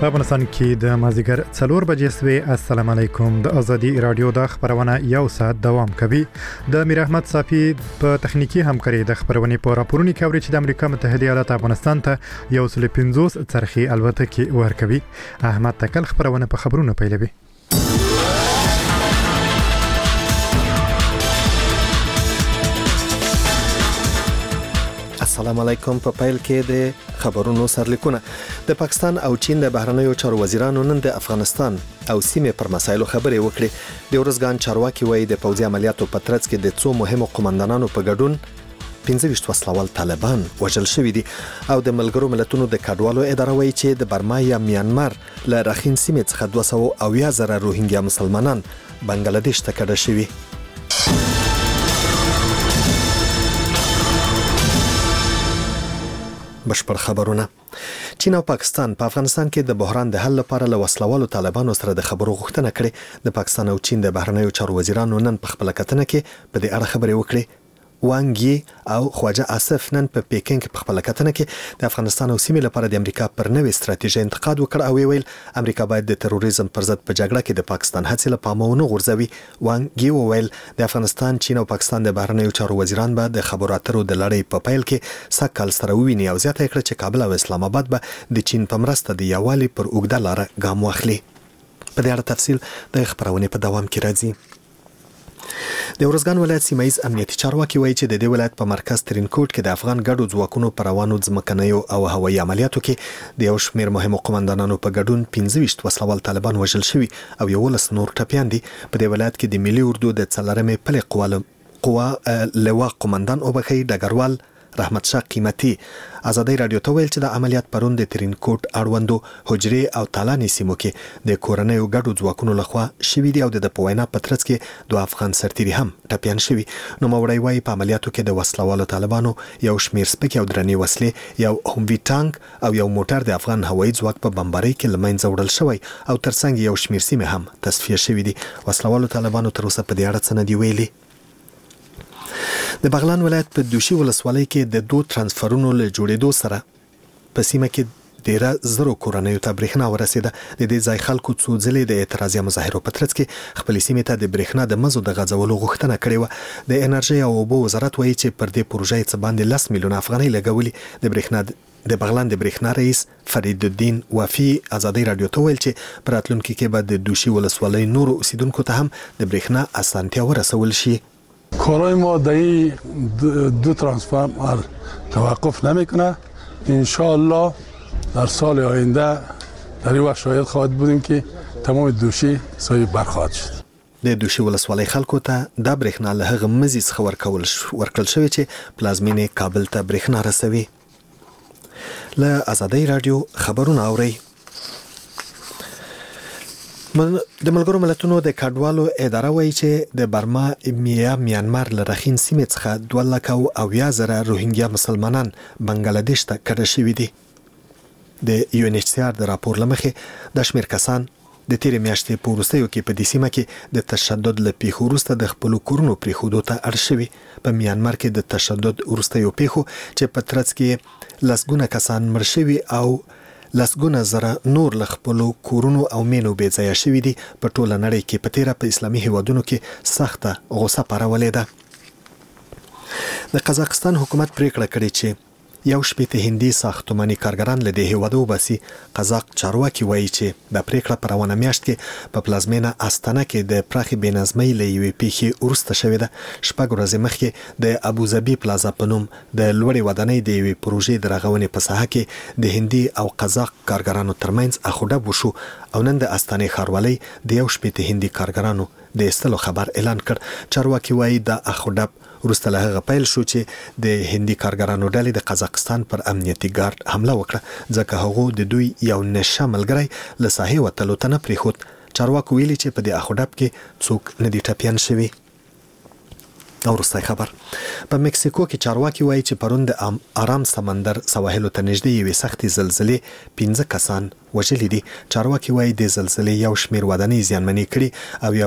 په افغانستان کې د مازیګر 4 بجې سوي. السلام علیکم. د ازادي رادیو د خبرونه یو ساعت دوام کوي. د میر احمد صافی په تخنیکی همکاري د خبرونه په راپورونی کوي چې د امریکا متحده ایالات افغانستان ته یو سل 50 څرخي الوتکې ورکوي. احمد تکل خبرونه په خبرونه پیلوي. السلام علیکم. په پیل کې د خبرونو سرلیکونه. د پاکستان او چین د بهرنیو چارو وزیرانو نن د افغانستان او سیمې پر مسایلو خبرې وکړې. د ورځګان چارواکي وایي د پوځي عملیاتو په ترڅ کې د څو مهمو قومندانانو په ګډون 25 وسلوال طالبان وژل شوي دي او د ملګرو ملتونو د کډوالو اداره وایي چې د برما یا میانمار له راخین سیمې څخه 200,000 روهینګیا مسلمانان بنگلاديش ته کډه شوي. بشپړ خبرونه. چین او پاکستان په افغانستان کې د بحران د حل لپاره له وسلوالو طالبانو سره د خبرو غوښتنه کړې. د پاکستان او چین د بهرنیو چارو وزیرانو نن په خپل کتنه کې په دې اړه خبرې وکړې. وانګ یي او خواجه آصف نن په پیکینګ په خپل کتنه کې د افغانستان او سیمې لپاره د امریکا پر نوې ستراتیژي انتقاد وکړ او ویل امریکا باید د تروریزم پر ضد په جګړه کې د پاکستان هڅې له پامه ونه غورځوي. وانګ یي وویل د افغانستان، چین او پاکستان د بهرنیو چارو وزیران به د خبرو اترو د لړۍ په پیل کې سکهال سره وویني او زیاته کړه چې کابل او اسلام آباد به د چین په مرسته د یووالي پر اوږده لار ګام واخلي. په دې اړه تفصیل د خبرونه په دوام کې راځي. د ورځګان ولایت سیمایز امنیتي چارواکي وایي چې د دې ولایت په مرکز ترینکوټ کې د افغان ګډو ځواکونو پر روانو ځمکنیو او هوایي عملیاتو کې د یو شمېر مهمو قومندانانو په ګډون 25 وسلوال طالبان وژل شوي او 11 نور ټپیان دي. په دې ولایت کې د ملي اردو د څلورمې پلې قوا لوا قومندان او بخي ډګروال رحمت شاه قیمتي ازادي رادیو ته ویل چې د عملیات پرون د ترینکوټ اړوندو حجري او تالاني سیمو کې د کورنیو ګډو ځواکونو لخوا شوي دي او د پوینا پترڅ کې دوه افغان سرتیري هم ټپیان شوي. نو موري وايي په عملیاتو کې د وسلوالو طالبانو یو شمیر سپک او درنې وسلې، یو هموي ټانک او یو موټر د افغان هوایي ځواک په بمبارۍ کې لمنځه وړل شوی او ترڅنګ یو شمیر سیمه هم تصفیه شوې دي. وسلوالو طالبانو تر اوسه په دې اړه څه نه دی ویلي. د بغلان ولایت په دوشي ولسوالۍ کې د دوه ترانسفرونو له جوړېدو سره په سیمه کې ډیره زرو کورنیو ته برېښنا ورسېده. د دې ځای خلکو څو ځلې د اعتراضي مظاهرو په ترڅ کې خپل سیمې ته د برېښنا د مزو د غځولو غوښتنه کړې و. د انرژي او اوبو وزارت وایي چې پر دې پروژې څخه باندې 10 میلیون افغانۍ لګولې. د برېښنا د بغلان د برېښنا رئیس فرید الدین وفي ازادي رادیو ته ویل چې په راتلونکي کې به د دوشي ولسوالۍ نور اوسیدونکو ته هم د برېښنا اسانتیا ورسول شي. کارهای ما در این دو ترانسفورمر توقف نمیکنه. انشاءالله در سال آینده در این وقت شاهد خواهد بودیم که تمام دوشی صاحب برخواهد شد. د دوشي ولسوالۍ خلکو ته د برېښنا له هغه مزي څخه ورکړل شوی چې پلازمینې کابل ته برېښنا رسوي. له ازادي رادیو خبرونه اوري. د ملګرو ملتونو د کډوالو اداره وایي چې د برما یا میانمار له راخین سیمې څخه 200,000 روهینګیا مسلمانان بنگلاديش ته کډه شوي دي. د UNHCR د راپور لمخې د شمیر کسان د تیر میاشتې په وروستیو کې په دې سیمه کې د تشدد له پیښو وروسته د خپل کورونو پریښودو ته اړ شوي. په میانمار کې د تشدد وروستیو پیښو چې په ترڅ کې لسګونه کسان مړ شوي او لسګونه زره نور له خپل کورونو او مینو بې ځایه شوي دي. په ټوله نړۍ کې په تیره په اسلامي هیوادونو کې سخته غوسه پارولې ده. د قزاقستان حکومت پریکړه کړې چې یو شپېته هندي ساختماني کارګران له دې هیوادو وباسي. قزاق چارواکي وایي چې د پریکړه په روانه میاشت کې په پلازمینه استانه کې د پراخي بېنظمۍ له یوې پیښې وروسته شوې ده. شپږ ورځې مخکې د ابوظبي پلازا په نوم د لوړې ودانۍ د یوې پروژې د رغونې په ساحه کې د هندي او قزاق کارګرانو ترمنځ اخوډب وشو او نن د استانې ښاروالۍ د یو شپېته هندي کارګرانو د ایستلو خبر اعلان کړ. چارواکي وایي د اخوډب وروسته له هغه پیل شو چې د هندي کارګرانو ډلې د قزاقستان پر امنیتي ګارد حمله وکړه ځکه هغه د دوی یو نشه ملګری له ساحې وتلو ته نه پریښود. چارواکو ویلي چې په دې اخوډب کې څوک نه دي ټپیان شوي. او وروستی خبر. په مکسیکو کې چارواکي وایي چې پرون د آرام سمندر سواحلو ته نږدې یوې سختې زلزلې 15 کسان وژلي دي. چارواکي وایي د زلزلې یو شمیر ودانۍ زیانمنې کړي او یو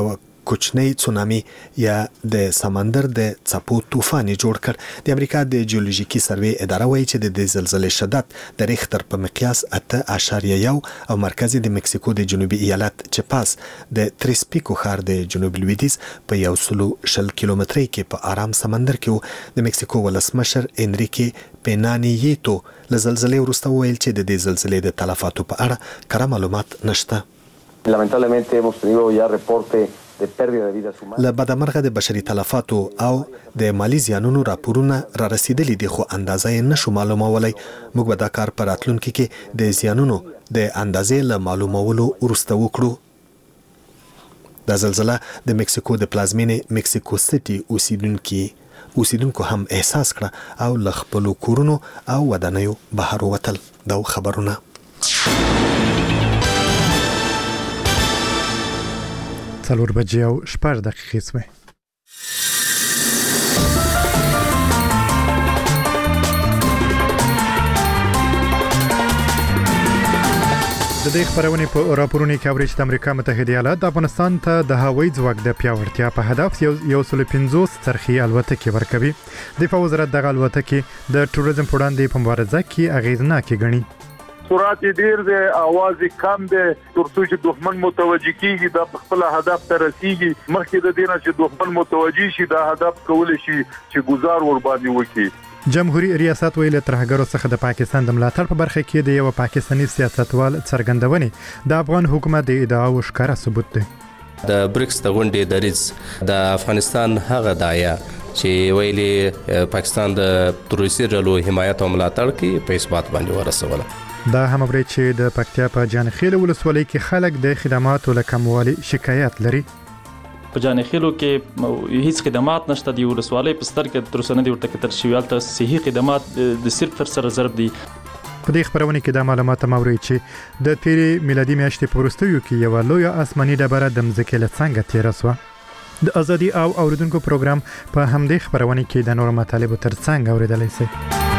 کوچنی تسونامي یا د سمندر د څپو طوفان جوړ کړ. د امریکا د جیولوژیکي سروې اداره وایي چې د زلزلې شدت د ریختر په مقیاس 8.1 او مرکزی د مکسیکو د جنوبي ایالت چپاس د تریسپیکو ښار د جنوب لویدیز په 120 کیلومترۍ کې په آرام سمندر کې د مکسیکو ولسمشر انریکي پینانیتو له زلزلې وروسته ویل چې د دې زلزلې د تلفاتو په اړه کره معلومات نشته. Lamentablemente hemos tenido ya reporte de pérdida de vidas humanas. له بدمرغه د بشري تلفاتو او د مالی زیانونو راپورونه را رسیدلي دي خو اندازه یې نشو معلومولای. موږ به دا کار په راتلونکي کې د زیانونو د اندازې له معلومولو وروسته وکړو. د زلزله د مکسیکو د پلازمینې مکسیکو سټي اوسیدونکو هم احساس کړه او له خپلو کورونو او ودانیو بهر ووتل. دا خبرونه څلور بجې او 6 دقیقې شوې. د دې خبرونه په راپورونو کې اوري چې د امریکا متحده ایالات د افغانستان ته د هوایي ځواک د پیاوړتیا په هدف یو 150 څرخي الوتکې ورکوي. دفاع وزارت دغه الوتکې د ټوریزم په وړاندې په مبارزه کې اغیزناکه ګڼي. سرعت ډیر دی، आवाज کم دی، ترڅو چې دښمن متوجي کیږي د خپل هدف ته رسیږي. مخکې د دې نه چې دښمن متوجي شي دا هدف کول شي چې گزار ور باندې وکړي. جمهوریت ریاست ویل ترهګرو څخه د پاکستان د ملاتړ په برخه کې د یو پاکستاني سیاستوال څرګندونې د افغان حکومت د ادعاو ښکاره ثبوت دی. د بریکس د غونډې دریځ د افغانستان هغه دایا چې ویلي پاکستان د تروریستي ډلو حمایت او ملاتړ کوي په اثبات باندې ورسوله. دا هم اوري چې د پکتیا په جانخیل ولسوالۍ کې خلک د خدماتو له کموالي شکایت لري. په جانخیلو کې هیڅ خدمات نشته دی. ولسوالۍ په ستر کې تر اوسه نه دی ورته کتل شوی. هلته صحي خدمات د صرف تر سره ضرب دي. په دې خبرونه کې د معلومات موري چې د تیرې میلادي میاشتې په وروستیو کې یو لوی آسماني ډبره د مځکې له څنګه تیر شوه. د ازادي او اوریدونکو پروګرام په همدې خبرونه کې د نورو مطالبو ترڅنګ اوریدلای شئ.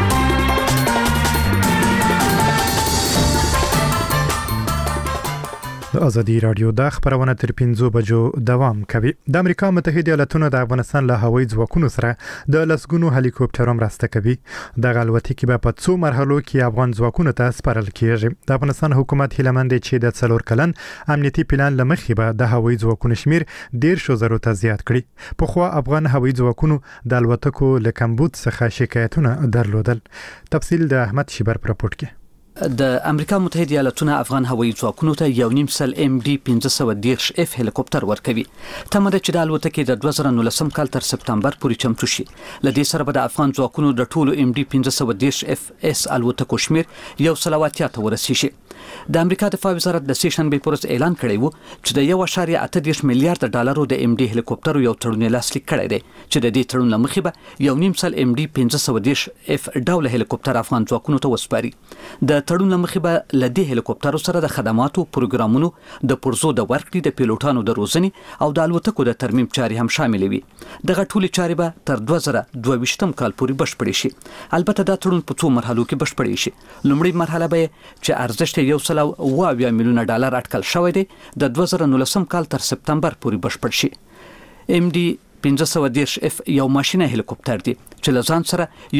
د ازادي رادیو د خبرونه تر 5 بجو دوام کوي. د امریکا متحده ایالاتونو د افغانستان له هوایي ځواکونو سره د لسګونو هلیکوپټرو مرسته کوي. د الوتکې په 2 مرحلو کې افغان ځواکونو ته سپارل کیږي. د افغانستان حکومت هیله مند چې د 4 کلن امنیتي پلان لمخې به د هوایي ځواکونو شمیر 1.0 ته زیات کړي. په خو افغان هوایي ځواکونو د الوتکو له کمبود څخه شکایتونه درلودل. تفصیل د احمد شیبر پر راپورټ کې. د امریکا متحده ایالاتونو افغان هوایي ځواکونو ته یو نیم سل MD 510 F هلیکوپټر ورکوي. تمه ده چې د الوتکې د 2019 کال تر سپتمبر پورې چمتو شي. لدې سره به د افغان ځواکونو د ټولو MD 510 FS الوتکو شمیر 180 ته ورسیږي. د امریکا دفاع وزارت د سیشنبې پر ورځ اعلان کړی وو چې د 1.8 میلیارډ ډالرو د MD هلیکوپټرو یو تړون لاسلیک کړی دی چې د دې تړون لمخې به یو نیم سل MD 510 F ډول هلیکوپټر افغان ځواکونو ته وسپاري. د تړون لمخې به لدې هلیکوپټرو سره د خدماتو پروګرامونو د پرزو د ورکړې د پیلوټانو د روزنې او د الوتکو د ترمیم چارې هم شامل وي. دغه ټولې چارې به تر 2022 کال پورې بشپړې شي. البته دا تړون په 2 مرحلو کې بشپړې شي. لومړی مرحله به چې ارزښت 1.2 میلیونه ډالر اټکل شوی دی د 2019 کال تر سپتمبر پورې بشپړ شي. MD 510 F یو ماشینه هلیکوپټر دی چې له ځان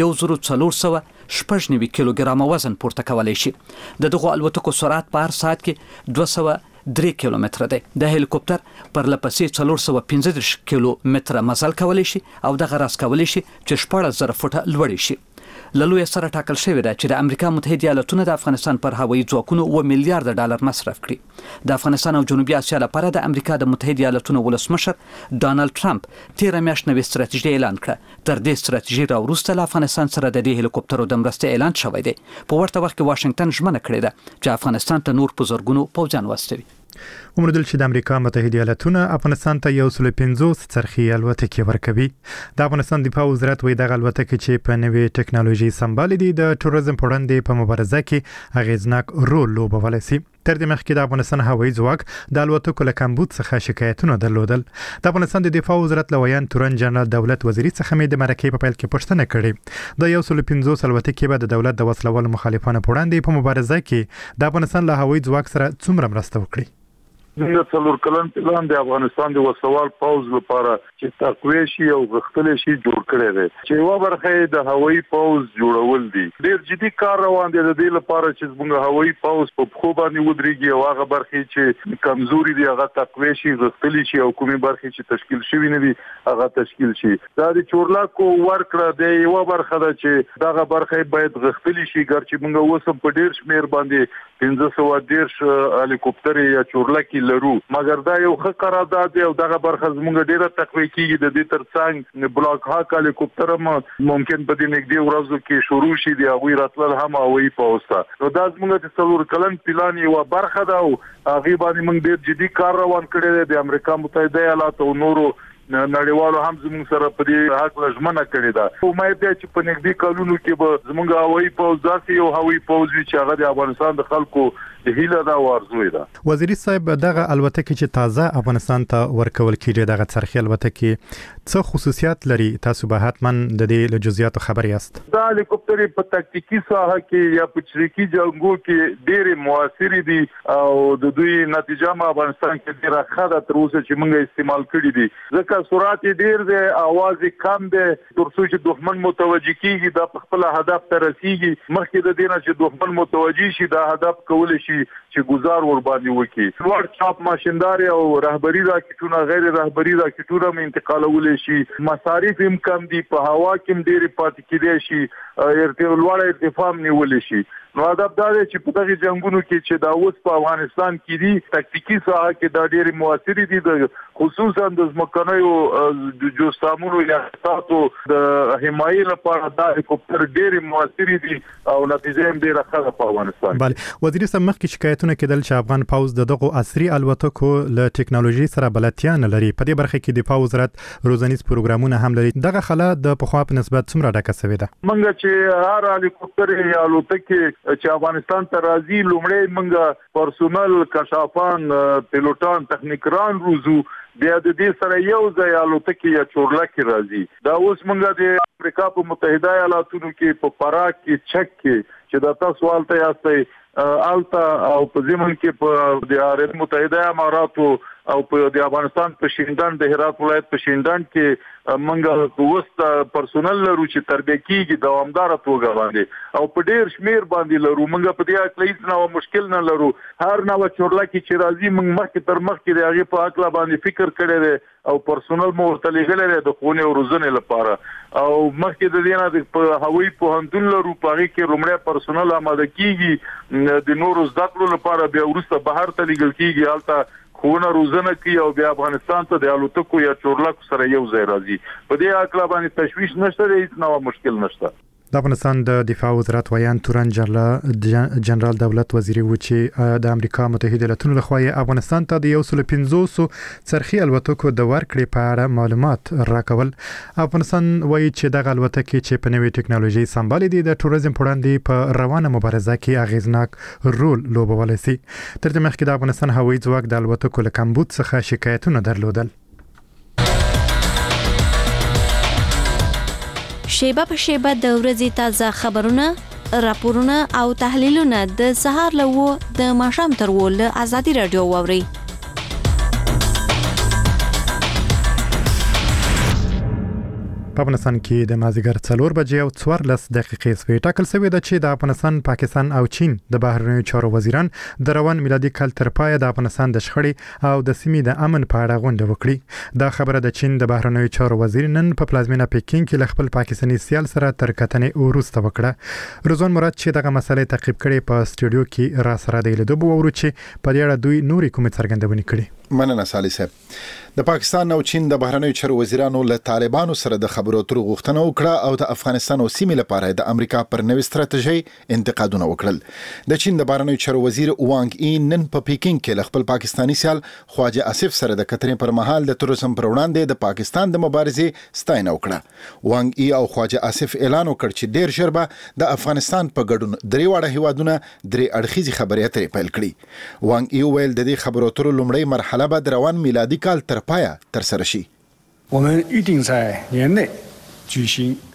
سره 1490 کیلوګرام وزن پورته کولی شي. د دغه الوتکو سرعت په هر ساعت کې 203 کیلومتر دی. د هلیکوپټر پر لپسې 415 کیلومتر مزل کولی شي او دغه راس کولی شي چې 14000 فوټه لوړ شي. لوی سره ټاکل شوی دی چې د امریکا متحده ایالاتونو د افغانستان پر هوایي ځواکونو 1 میلیارډ ډالر مصرف کړي. د افغانستان او جنوبي اسیا لپاره د امریکا د متحده ایالاتونو ولسمشر ډانلډ ټرمپ 13 میاشتې نوې ستراتیژي اعلان کړه. تر دې ستراتیژي راوروسته له افغانستان سره د دې هلیکوپټرو د مرستې اعلان شوی دی. په ورته وخت کې واشنگټن ژمنه کړې ده چې افغانستان ته نور په زرګونو پوځیان واستوي. ومردل چې د امریکا متحده ایالاتونو افغانستان ته 150 څرخي الوتکې ورکوي. د افغانستان دفاع وزارت وایي د الوتکې چې په نوې ټکنالوژي سمبال دي د ټوریزم په وړاندې په مبارزه کې اغیزناک رول لوبولی شي. تر دې مخکې د افغانستان هوایي ځواک د الوتکو له کمبود څخه شکایتونه درلودل. د افغانستان د دفاع وزارت لویان تورن جنرال دولت وزیری څخه مې د مرکې په پیل کې پوښتنه کړې د 150 الوتکې به د دولت د وسلوالو مخالفانو په وړاندې په مبارزه کې د افغانستان له هوایي ځواک سره څومره مرسته وکړي. موږ څلور کلن پلان د افغانستان د وسوال پوز لپاره چې تقویه شي او غښتل شي جوړ کړی دی چې یو برخه د هوایي پوز جوړول دي ډېر جدي کار روان دی د دې لپاره چې موږ هوایي پوز په خو باندې ودرېږي او هغه برخه چې کمزوري دي هغه تقویه شي غښتل شي او کومي برخه چې تشکیل شوی نه دي هغه تشکیل شي دا د چورلکو ورکړه د یو برخه ده چې دغه برخه باید غښتل شي ګرچې موږ اوس په ډېر شمیر باندې 1510 هلیکوپټر یا چورلکي لرو مګر دا یو ښه قرارداد دی او دغه برخه زموږ ډیره تقویه کیږي د دې ترڅنګ بلاک هاک هلیکوپټر ممکن په دې نږدې ورځو کې شروع شي دی هغه راتلل هم هوایي پوسټه نو دا زموږ د څلور کلن پلان یو برخه ده او هغه باندې موږ ډیر جدي کار روان کړی دی د امریکا متحده ایالاتو او نورو نړیوالو هم زموږ سره په دې حق لژمنه کړې ده امید ده چې په نږدې کلونو کې به زموږ هوایي پوز داسې یو هوایي پوز وي چې هغه د افغانستان د خلکو هیله ده او آرزو ده وزیري صاحب دغه الوتکه چې تازه افغانستان ته ورکول کیږي دغه څرخي الوتکه څه خصوصیات لري تاسو به حتما د دې له جزئیاتو خبر یاست دا هلیکوپټر په تکتیکی ساحه کې یا په چریکي جنگو کې ډېر موثر دي او د دوی نتیجه ما افغانستان کې ډېر ښه ده تر اوسه چې موږ استعمال کړی دي ځکه سرعت ډېر دی आवाज کم دی ترڅو چې دښمن متوجي کیږي دا په خپل هدف ته رسیږي مخکې د دې نه چې دښمن متوجي شي دا هدف کول شي چې گزار ور باندې وکړي لوړ چاپ ماشینداري او رهبری راکټونه غیر رهبری راکټونه هم انتقالول شي مصارف هم کم دي په هوا کې ډېر پاتې کېدي شي لوړ ارتفاع نیول شي نو ادب دا چې په دغه جنگونو کې چې دا اوس په افغانستان کې دي تکتیکی ساحه کې دا ډېر موثر دي د خصوصا د ځمکنیو د جوستامونو یا تاسو د حمایې لپاره دا هلیکوپټر ډېر موثر دي او نتیجه هم ډېره ښه ده په افغانستان بله وزیر صاحب مخکې شکایتونه کېدل چې افغان پوز دغه عصري الوتکو له ټکنالوژي سره بلدتیا نه لري په دې برخه کې د پوز وزارت روزنیز پروګرامونه هم لري دغه خلا د پخوا په نسبت څومره ډکه شوې ده منګه چې هر هلیکوپټر یا الوتکه چې افغانستان ته راځي لومړی منګه پرسونل کشافان پیلوټان تخنیکران روزو بیا د دې سره یو ځای الوتکه یا چورلکه راځي دا اوس منګه د امریکا په متحده ایالاتونو کې په پراګ کې چک کې چې دا تاسو والته یاستئ التا او په زمون کې په د ایالات متحده اماراتو او په د افغانستان په شیندان د هرات ولایت په شیندان کې منګه وست پرسونل لرو چې تربیه کیږي دوامدار توګه باندې او په ډیر شمیر باندې لرو منګه په دې اړه هیڅ نو مشکل نه لرو هر نو چورلکه چې راځي منګه مخکې تر مخکې د هغه په اړه باندې فکر کړی دی او پرسونل مو ورته لګلې د خونه او روزنه لپاره او مخکې د دې نه په هوایي پوهنتون لرو په هغه کې رومړی پرسونل آماده کیږي د نورو زده کړو لپاره بیا ورسته بهر ته لګل کیږي البته خونه روزنه کوي او بیا افغانستان ته د الوتکو یا چورلکو سره یو ځای راځي په دې اړه باندې تشویش نشته هیڅ نو مشکل نشته د افغانستان د دفاع وزارت ویان تورن جنرال دولت وزیری و چې د امریکا متحده ایالاتونو لخوا افغانستان ته د 150 څرخي الوتکو د ورکړې په اړه معلومات راکول افغانستان وایي چې د الوتکې چې په نوې ټکنالوژي سمبال دي د ټوریزم په وړاندې په روانه مبارزه کې اغیزناک رول لوبولی شي تر دې مخکې د افغانستان هوایي ځواک د الوتکو له کمبود څخه شکایتونه درلودل شیبه په شیبه د ورځې تازه خبرونه راپورونه او تحلیلونه د سهار له د ماښام تر له آزادي رادیو واوري په افغانستان کې د مازیګر 4 بجې او 14 دقیقې سوي ټاکل شوی د چې د افغانستان پاکستان او چین د بهرنیو چارو وزیران د روان میلادي کال تر پای د افغانستان د شخړې او د سیمې د امن په اړه غونډه وکړي دا خبره د چین د بهرنیو چارو وزیر نن په پلازمینه پکین کې خپل پاکستاني سیال سره تر کتنې وروسته وکړه رضوان مراد چې دغه مسلې تعقیب کړي په سټوډیو کې را سره دی له دوه ورو چې په دې اړه دوی نوري کومې څرګندونې کړي مننه صالح صاحب د پاکستان او چین د بهرنیو چارو وزیرانو له طالبانو سره د خبرو اترو غوښتنه وکړه او د افغانستان او سیمې لپاره د امریکا پر نوې ستراتیژي انتقادونه وکړل د چین د بهرنیو چارو وزیر وانګ ای نن په پکین کې خپل پاکستاني سیال خواجه آصف سره د کتنې پر مهال د تروریزم پر وړاندې د پاکستان د مبارزې ستاینه وکړه وانګ ای او خواجه آصف اعلان وکړ چې ډیر ژر به د افغانستان په ګډون درې واړه هیوادونه درې اړخیزي خبرې اترې پیل کړي وانګ ای ویل د دې خبرو اترو لومړی مرحله به د روان میلادي کال تر پایه تر سره شي 我们预定在年内举行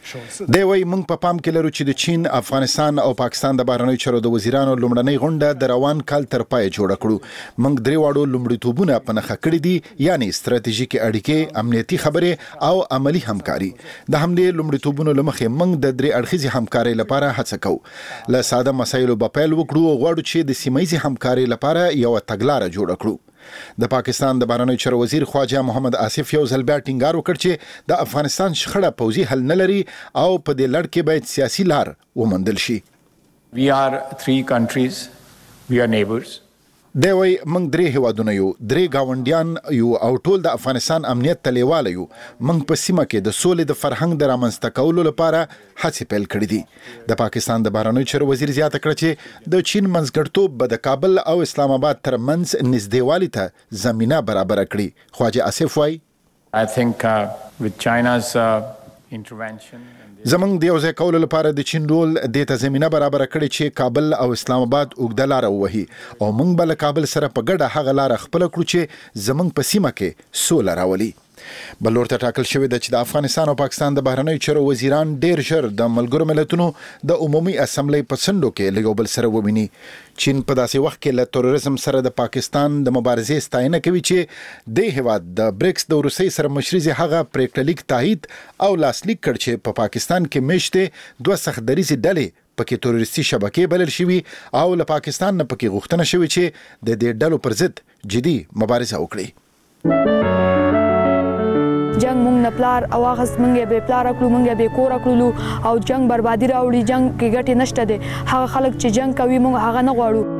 دی وای موږ په پام کې لرو چې د چین، افغانستان او پاکستان د بهرنیو چارو د وزیرانو لومړنۍ غونډه د روان کال تر پای جوړه کړو. موږ درې واړو لومړیتوبونه په نښه کړي دي، یعنی ستراتیژیکي اړیکې، امنیتي خبرې او عملی همکاري. د همدې لومړیتوبونو لمخې موږ د درې اړخیزې همکارۍ لپاره هڅه کوو. له ساده مسایلو به پیل وکړو او غواړو چې د سیمایي همکارۍ لپاره یو تګلاره جوړه کړو. د پاکستان د بهرنیو چارو وزیر خواجه محمد آصف یو ځل بیا ټینګار وکړ چې د افغانستان شخړه پوځي حل نه لري او په دې لړ کې باید سیاسي لار وموندل شي. We are 3 countries, we are neighbors. دی وای موږ درې هیوادونه یو، درې گاونډیان یو او ټول د افغانستان امنیت ته لیواله یو. موږ په سیمه کې د سولې د فرهنګ د رامنځته کولو لپاره هڅې پیل کړې دي. د پاکستان د بهرنیو چارو وزیر زیاته کړه چې د چین منځګړیتوب به د کابل او اسلام آباد ترمنځ نږدېوالي ته زمینه برابر کړي. خواجه آصف وای I think with China's intervention زمنګ د یو ځای کولو لپاره د چین رول د ته زمينه برابر کړي چې کابل او اسلام آباد اوږده لار ووهي او موږ بل کابل سره په ګډه هغه لار خپل کړو چې زمنګ په سیمه کې سوله راولي. بل ورته ټاکل شوی د چې د افغانستان او پاکستان د بهرنیو چارو وزیران ډیر ژر د ملګرو ملتونو د عمومي اسمبلی په څنډو کې له یو بل سره وویني. چین په داسې وخت کې له تروریزم سره د پاکستان د مبارزې ستاینه کوي چې د هیواد د بریکس د روسي سره مشرزي هغه پریکړه لیک تایید او لاسلیک کړ چې په پاکستان کې میشته دوه سختدریزي ډلې پکې تروریستي شبکې بلل شوی او له پاکستان نه پکې غوښتنه شوی چې د دې ډلو پر ضد جدي مبارزه وکړي. جنگ مونږ نه پلار او هغه مونږ به پلار کړو، مونږ به کور کړو او جنگ بربادي راوړي. جنگ کې ګټه نشته ده. هغه خلک چې جنگ کوي مونږ هغه نه غواړو.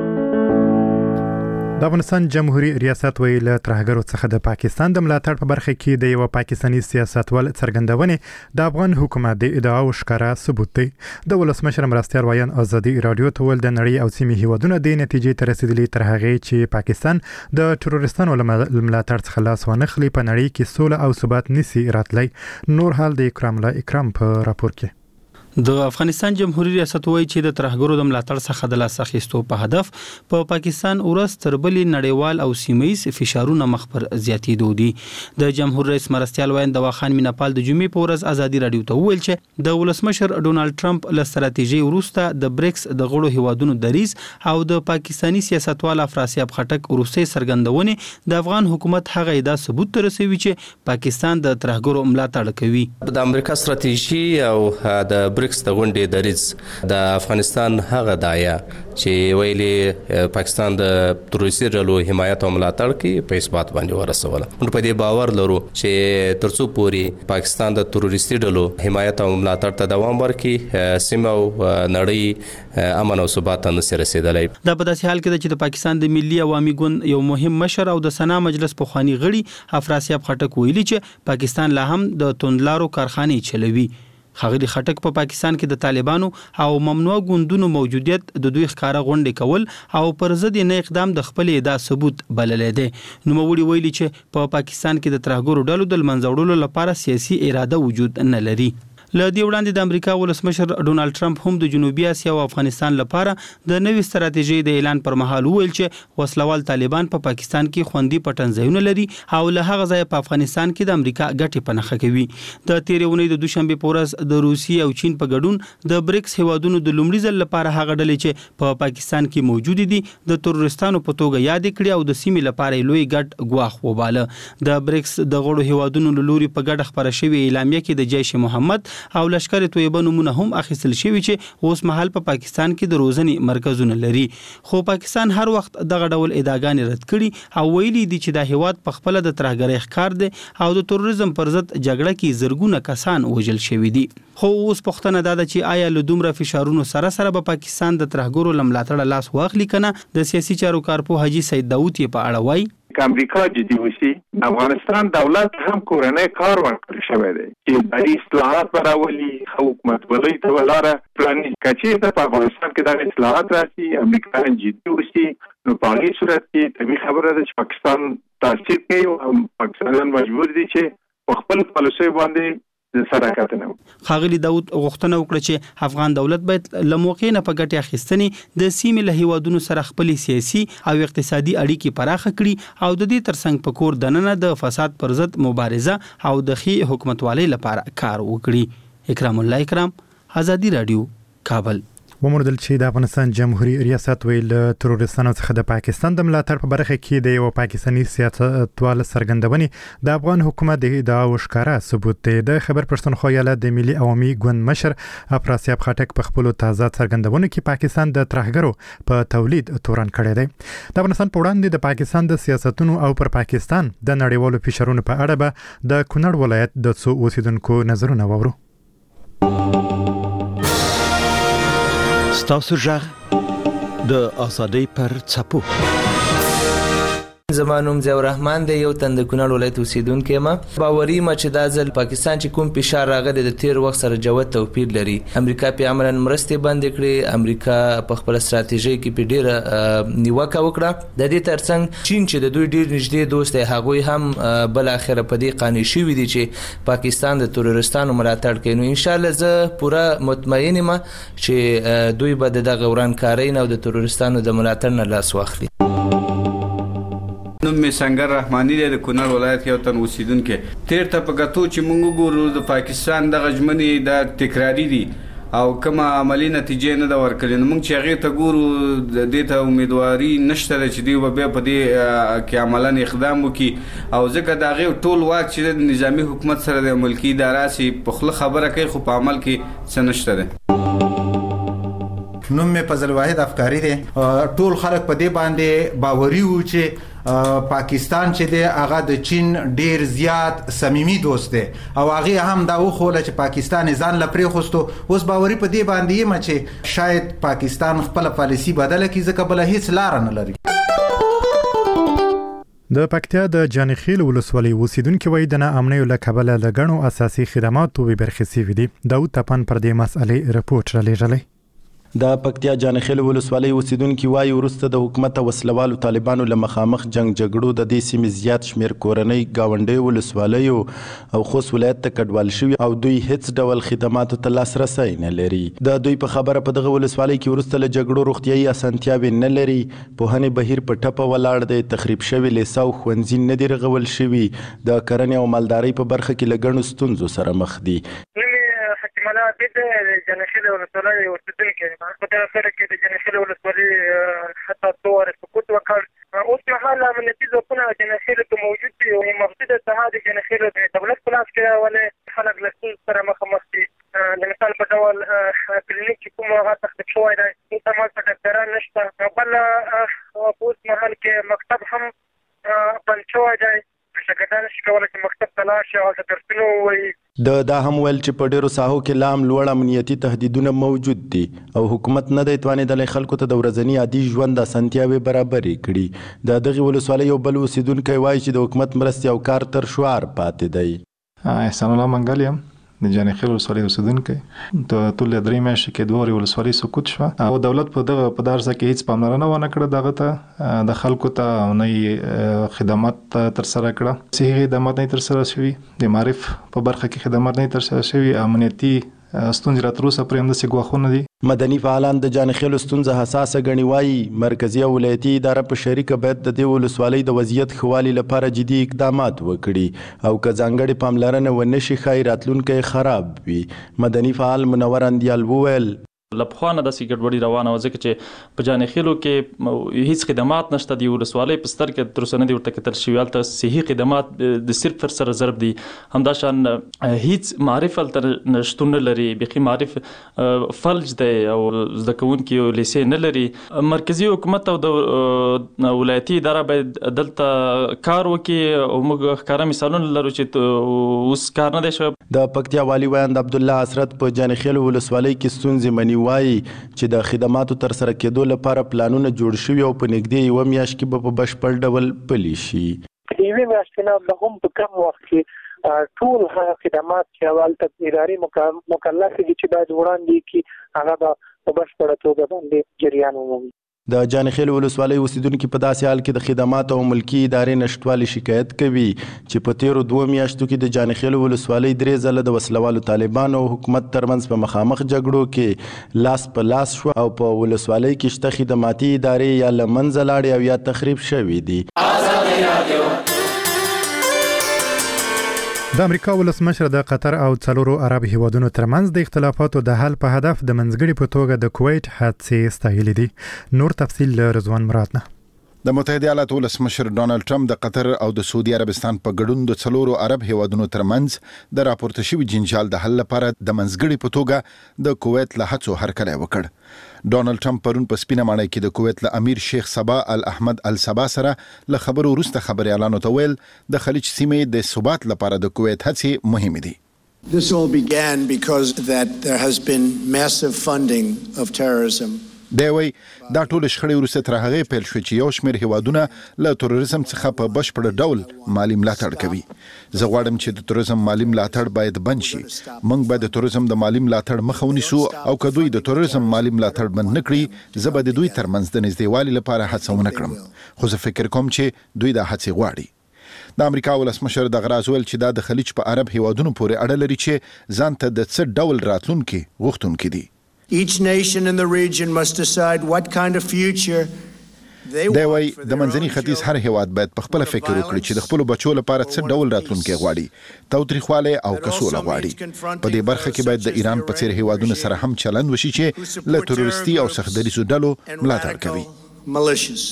د افغانستان جمهوریت ریاست ویل ترهګرو څخه د پاکستان د ملاتړ په برخه کې د یو پاکستاني سیاستوال څرګندونې د افغان حکومت د ادعاو ښکارا ثبوت دی. د ولسمشر مرستیال وایان ازادي رادیو ته ول د نړۍ او سیمې هیوادونو د نتیجې ته رسیدلي تر هغه چې پاکستان د تروریستانو ملاتړ څخه لاس ونخلي په نړۍ کې سوله او ثبات نسی راتلی. نور حال د اکرام په راپور کې. د افغانستان جمهوریت ریاست وایي چې د ترهګرو د ملاتړ څخه د لاس اخیستو په هدف په پاکستان ورځ تر بلې نړیوال او سیمایي فشارونه مخ پر زیاتېدو دي. د جمهور رئیس مرستیال وایي د واخان میناپال د جمعې په ورځ ازادي رادیو ته وویل چې د ولسمشر ډونالد ټرمپ له ستراتیژي وروسته د بریکس د غړو هیوادونو دریز او د پاکستانی سیاستوال افراسیاب خټک وروسي سرګندونې د افغان حکومت هغه ادعا ثبوت رسوي چې پاکستان د ترهګرو ملاتړ کوي. د امریکا ستراتیژي او د بریکس د غونډې دریز د افغانستان هغه دایا چې ویلي پاکستان د تروریستي ډلو حمایت او ملاتړ کوي په اثبات باندې ورسوله. موږ په دې باور لرو چې ترڅو پوري پاکستان د تروریستي ډلو حمایت او ملاتړ ته دوام ورکړي سیمه او نړۍ امن او ثبات ته نشي رسیدلی. دا په داسې حال کې چې د پاکستان د ملي عوامي ګوند یو مهم مشر او د سنا مجلس پخوانی غړي افراسیاب خټک ویلي چې پاکستان لا هم د توندلارو کارخانې چلوي. ښاغلي خټک په پاکستان کې د طالبانو او ممنوع ګوندونو موجودیت د دوی ښکارا غونډې کول او پر ضد نه اقدام د خپل ادعا ثبوت بللې ده. نو وړي ویلي چې په پاکستان کې د ترهګرو ډلو د منځوړلو لپاره سیاسي اراده وجود نه لري. له دې وړاندې د امریکا ولسمشر ډونالد ټرمپ هم د جنوبي اسیا او افغانستان لپاره د نوې ستراتیژۍ د اعلان پر مهال وویل چې وسلوال طالبان په پاکستان کې خوندي پټنځایونه لري او له هغه ځای په افغانستان کې د امریکا ګټې په نښه کوي. د تیرې اونۍ د دوشنبه په ورځ د روسیې او چین په ګډون د بریکس هیوادونو د لومړي ځل لپاره هغه ډلې چې په پاکستان کې موجود دي د تروریستانو په توګه یاد کړي او د سیمې لپاره لوی ګډ ګواښ وباله. د بریکس د غړو هیوادونو له لوري په ګډه خبره شوې اعلامیه کې د جیش محمد او لشکر طیبه نمونه هم اخیستل شوی چې اوس مهال په پاکستان کې د روزنې مرکزونه لري. خو پاکستان هر وخت دغه ډول ادعاګانې رد کړي او ویلي دي چې د هیواد په خپل د ترهګرۍ ښکار دی او د تروریزم پر ضد جګړه کې زرګونه کسان وژل شوي دي. خو اوس پوښتنه ده چې آیا له دومره فشارونو سره به پاکستان د ترهګرو لملاتړ لاس واخلي کنه. د سیاسي چارو کارپوه حاجی سید داوود یې په اړه وایي که امریکا جدي وشي افغانستان دولت هم کورنۍ کار ورکړی شوی دی چې د اصلاحات براولي حکومت ولې ته ولاره پلاني کچې ته په افغانستان کې د اصلاحات راسي امریکا جدي وشي نو په هغې صورت کې طبیعي خبره ده چې پاکستان تاثیر کوي او پاکستانیان مجبور دي چې په خپل پالیسۍ باندې ښاغلي داود غوښتنه وکړه چې افغان دولت باید له موقع نه په ګټې اخیستنې د سیمې له هیوادونو سره خپل سیاسي او اقتصادي اړیکې پراخه کړي او د دې ترڅنګ په کور دننه د فساد پر ضد مبارزه او د ښې حکومتوالۍ لپاره کار وکړي. اکرام الله اکرام، آزادی رادیو، کابل. وموندل چې د افغانستان جمهوریت ریاست ویل تروریستانو څخه د پاکستان د ملاتړ په برخه کې د یو پاکستاني سیاستوال سرګندونې د افغان حکومت د ادعا او ښکارا ثبوت دی. د خبر پښتونخوا ایالت د ملي عوامي ګوند مشر افراسیاب خټک په خپل تازه څرګندونه کې پاکستان د ترهګرو په تولید تورن کړی دی. د افغانستان په وړاندې د پاکستان د سیاستونو او پر پاکستان د نړیوالو فشارونو په اړه به د کونړ ولایت د څو اوسیدونکو نظرونه واورو. ستاسو ژغ د ازادۍ پر څپو. زمانوم ضیاء الرحمن د یو تند کونړ ولایت اوسیدونکو ما باوري ما چې د ځل پاکستان چې کوم فشار راغلی د تیر وخت سره جوت توپیر لري. امریکا په عملاً مرستې بند کړې، امریکا په خپل ستراتیژي کې په ډیره نیوکه وکړه. د دې ترڅنګ چین چې د دوی ډیر نږدې دوست دی، هغوی هم بل اخر په دې قانع شوی دي چې پاکستان د تروریستانو ملاتړ کوي. نو ان شاء الله زه پوره مطمئن یم چې دوی به د غورانکارۍ نه او د تروریستانو د ملاتړ نه لاس واخلي. نوم می سنگر رحمانی دی، د کونړ ولایت یو تن اوسیدونکو. تیر ته په کتو چې موږ وګورو د پاکستان د غجمنې د تکراری دي او کومه عملی نتیجه نه دا ورکړي. نو موږ چې هغه ته ګورو د دې ته امیدواري نشته چې دوی به په دې کې عملاً اقدام وکړي او ځکه دا غي ټول واک چې د نظامی حکومت سره د ملکی ادارې سي په خله خبره کوي خو په عمل کې څه نشته ده. نوم می فضل واحد افکاری دی. ټول خلک په دې باندې باوري وو چې پاکستان چې دی هغه د چین ډیر زیات صمیمي دوست دی او هغه هم دا وخوله چې پاکستان ځان لپاره خوستو. اوس باوري په دې باندې یم چې شاید پاکستان خپل پالیسی بدله کړي ځکه بل هیڅ لار نه لري. د پکتیا د جانخیل ولسوالۍ اوسیدونکو وایي د ناامنیو له کبله له ګڼو اساسي خدماتو برخې سوي دي. داود تپن پر دې مسئلې رپورټ رالیږلی. د پکتیا جانخیل ولسوالۍ اوسیدونکو وایي وروسته د حکومت او وسلوالو طالبانو له مخامخ جنگ جګړو د دې سیمې زیات شمیر کورنۍ گاونډي ولسوالیو او خوست ولایت ته کډوال شوي او دوی هیڅ ډول خدماتو ته لاسرسی نه لري. د دوی په خبره په دغه ولسوالۍ کې وروسته له جګړو روغتیايي اسانتیاوې نه لري، پوهنې بهیر په ټپه ولاړ دی، تخریب شوي لیسه او ښوونځي نه دي رغول شوي، د کرنې او مالدارۍ په برخه کې له ګڼو ستونزو سره مخ دي. ملا د جنخیل ولسوالۍ اوسیدونکي په دغه سره کې د جنخیل ولسوالۍ حتی دوه سقوط وکړ. اوس مهال امنیتي ځواکونه جنخیل کې موجود دي او محدوده ساحه د جنخیل د دولت په لاس کې ولې خلک له ستونزو سره مخامخ دي. د مثال په ډول کلینیک چې کوم هغه تخریب شوی دی، هېڅ همالته ډاکټران نشته. بل اوس مهال کې مکتب هم بند شوی دی، شاګردان نشي کولی چې مکتب ته لاړ شي او د درسونو ووایي. دا هم ویل چې په ډیرو ساحو کې لا هم لوړ امنیتي تهدیدونه موجود دي او حکومت نه دی توانېدلی خلکو ته د ورځني عادي ژوند اسانتیاوې برابرې کړي. د دغې ولسوالۍ یو بل اوسیدونکی وایي چې د حکومت مرستې او کار تر شعار پاتې دی. احسان الله منګل یم، د جانخیل ولسوالۍ اوسیدونکی. د ټول درې میاشتې کې دوه ولسوالۍ سقوط شوه او دولت په دغه دارسه کې هیڅ پاملرنه ونه کړه دغه ته د خلکو ته نه خدمات تر سره کړه. صحي خدمات نه تر سره شوي، د معرف په برخه کې خدمات نه تر سره شوي، امنیتي ستونزې را تر اوسه پرې همداسې ګواښونه دي. مدني فعالان د جانخیل ستونزه حساسه ګڼي، وایي مرکزي او ولایتي اداره په شریکه باید د دې ولسوالۍ د وضعیت ښه والي لپاره جدي اقدامات وکړي او که ځانګړې پاملرنه ونه شي ښایي راتلونکی خراب وي. مدني فعال منور اندیال وویل له پخوانه داسې ګډوډي روانه وه ځکه چې په جانخیلو کې هیڅ خدمات نشته. د ولسوالۍ په ستر کې تر اوسه نه دي ورته کتل شوي. هلته صحي خدمات د صرف پر سره ضرب دي. همداشان هیڅ معرف هلته شتون نه لري، بیخي معرف فلج دی او زده کوونکي لیسې نه لري. مرکزي حکومت او د ولایتي اداره باید دلته کار وکړي او موږ ښکاره مثالونه لرو چې اوس کار نه دی شوی. د پکتیا والي ویاند عبدالله حسرت په جانخیل ولسوالۍ کې ستونزې مني، وایي چې د خدماتو تر سره کېدو لپاره پلانونه جوړ شوي او په نږدې یوه میاشت کې به په بشپړ ډول پلي شي. یوې میاشتې نه هم په کم وخت کې ټول هغه خدمات چې هلته ادارې مکلف دي چې باید وړاندې کړي هغه به په بشپړه توګه باندې جریان ومومي. د جانخیل ولسوالۍ اوسیدونکي په داسې حال کې د خدماتو او ملکي ادارې نشتوالي شکایت کوي چې په تیرو 2 میاشتو کې د جانخیل ولسوالۍ 3 ځله د وسلوالو طالبانو او حکومت ترمنځ په مخامخ جګړو کې لاس په لاس شو او په ولسوالۍ کې شته خدماتي ادارې یا له منځه لاړې او یا تخریب شوي دي. د امریکا ولسمشر د قطر او څلورو عرب هیوادونو ترمنځ د اختلافاتو د حل په هدف د منځګړي په توګه د کویت حادثې ستایلې دي. نور تفصیل له رضوان مراد نه. د متحده ایالاتو ولسمشر ډونالد ټرمپ د قطر او د سعودي عربستان په ګډون د څلورو عرب هیوادونو ترمنځ د راپورته شوی جنجال د حل لپاره د منځګړي په توګه د کویت له هڅو هرکلی وکړ. ډونالد ټرمپ پرون په سپینه ماڼۍ کې د کویت له امیر شیخ صبا الاحمد الصبا سره له خبرو وروسته خبريالانو ته ویل د خلیج سیمې د ثبات لپاره د کویت هڅې مهمه دي. This all began because that there has been massive funding of terrorism. دی وی دا ټول شخړې وروسته تر هغه پیل شو چې یو شمېر هیوادونه له تروریزم څخه په بشپړ ډول مالی ملاتړ کوي. زه غواړم چې د تروریزم مالی ملاتړ باید بند شي. موږ باید د تروریزم د مالی ملاتړ مخه ونیسو او که دوی د تروریزم مالی ملاتړ بند نه کړي زه به د دوی ترمنځ د نږدېوالي لپاره هڅه ونه کړم. خو زه فکر کوم چې دوی دا هڅې غواړي. د امریکا ولسمشر د غراز ویل چې دا د خلیج په عرب هیوادونو پورې اړه لري چې ځان ته د څه ډول راتلونکي غوښتونکي دي. Each nation in the region must decide what kind of future they want. دی وی د منځني ختیځ هر هیواد باید په خپل فکر وکړي چې د خپل بچو لپاره څه ډول راتلونکي غواړي. تاوتریخواله او کسوله غواړي. په دې برخه کې باید د ایران په څیر هیوادونو سره هم چلند وشي چې له تروریستي او سختدریزو ډلو ملاتړ کوي.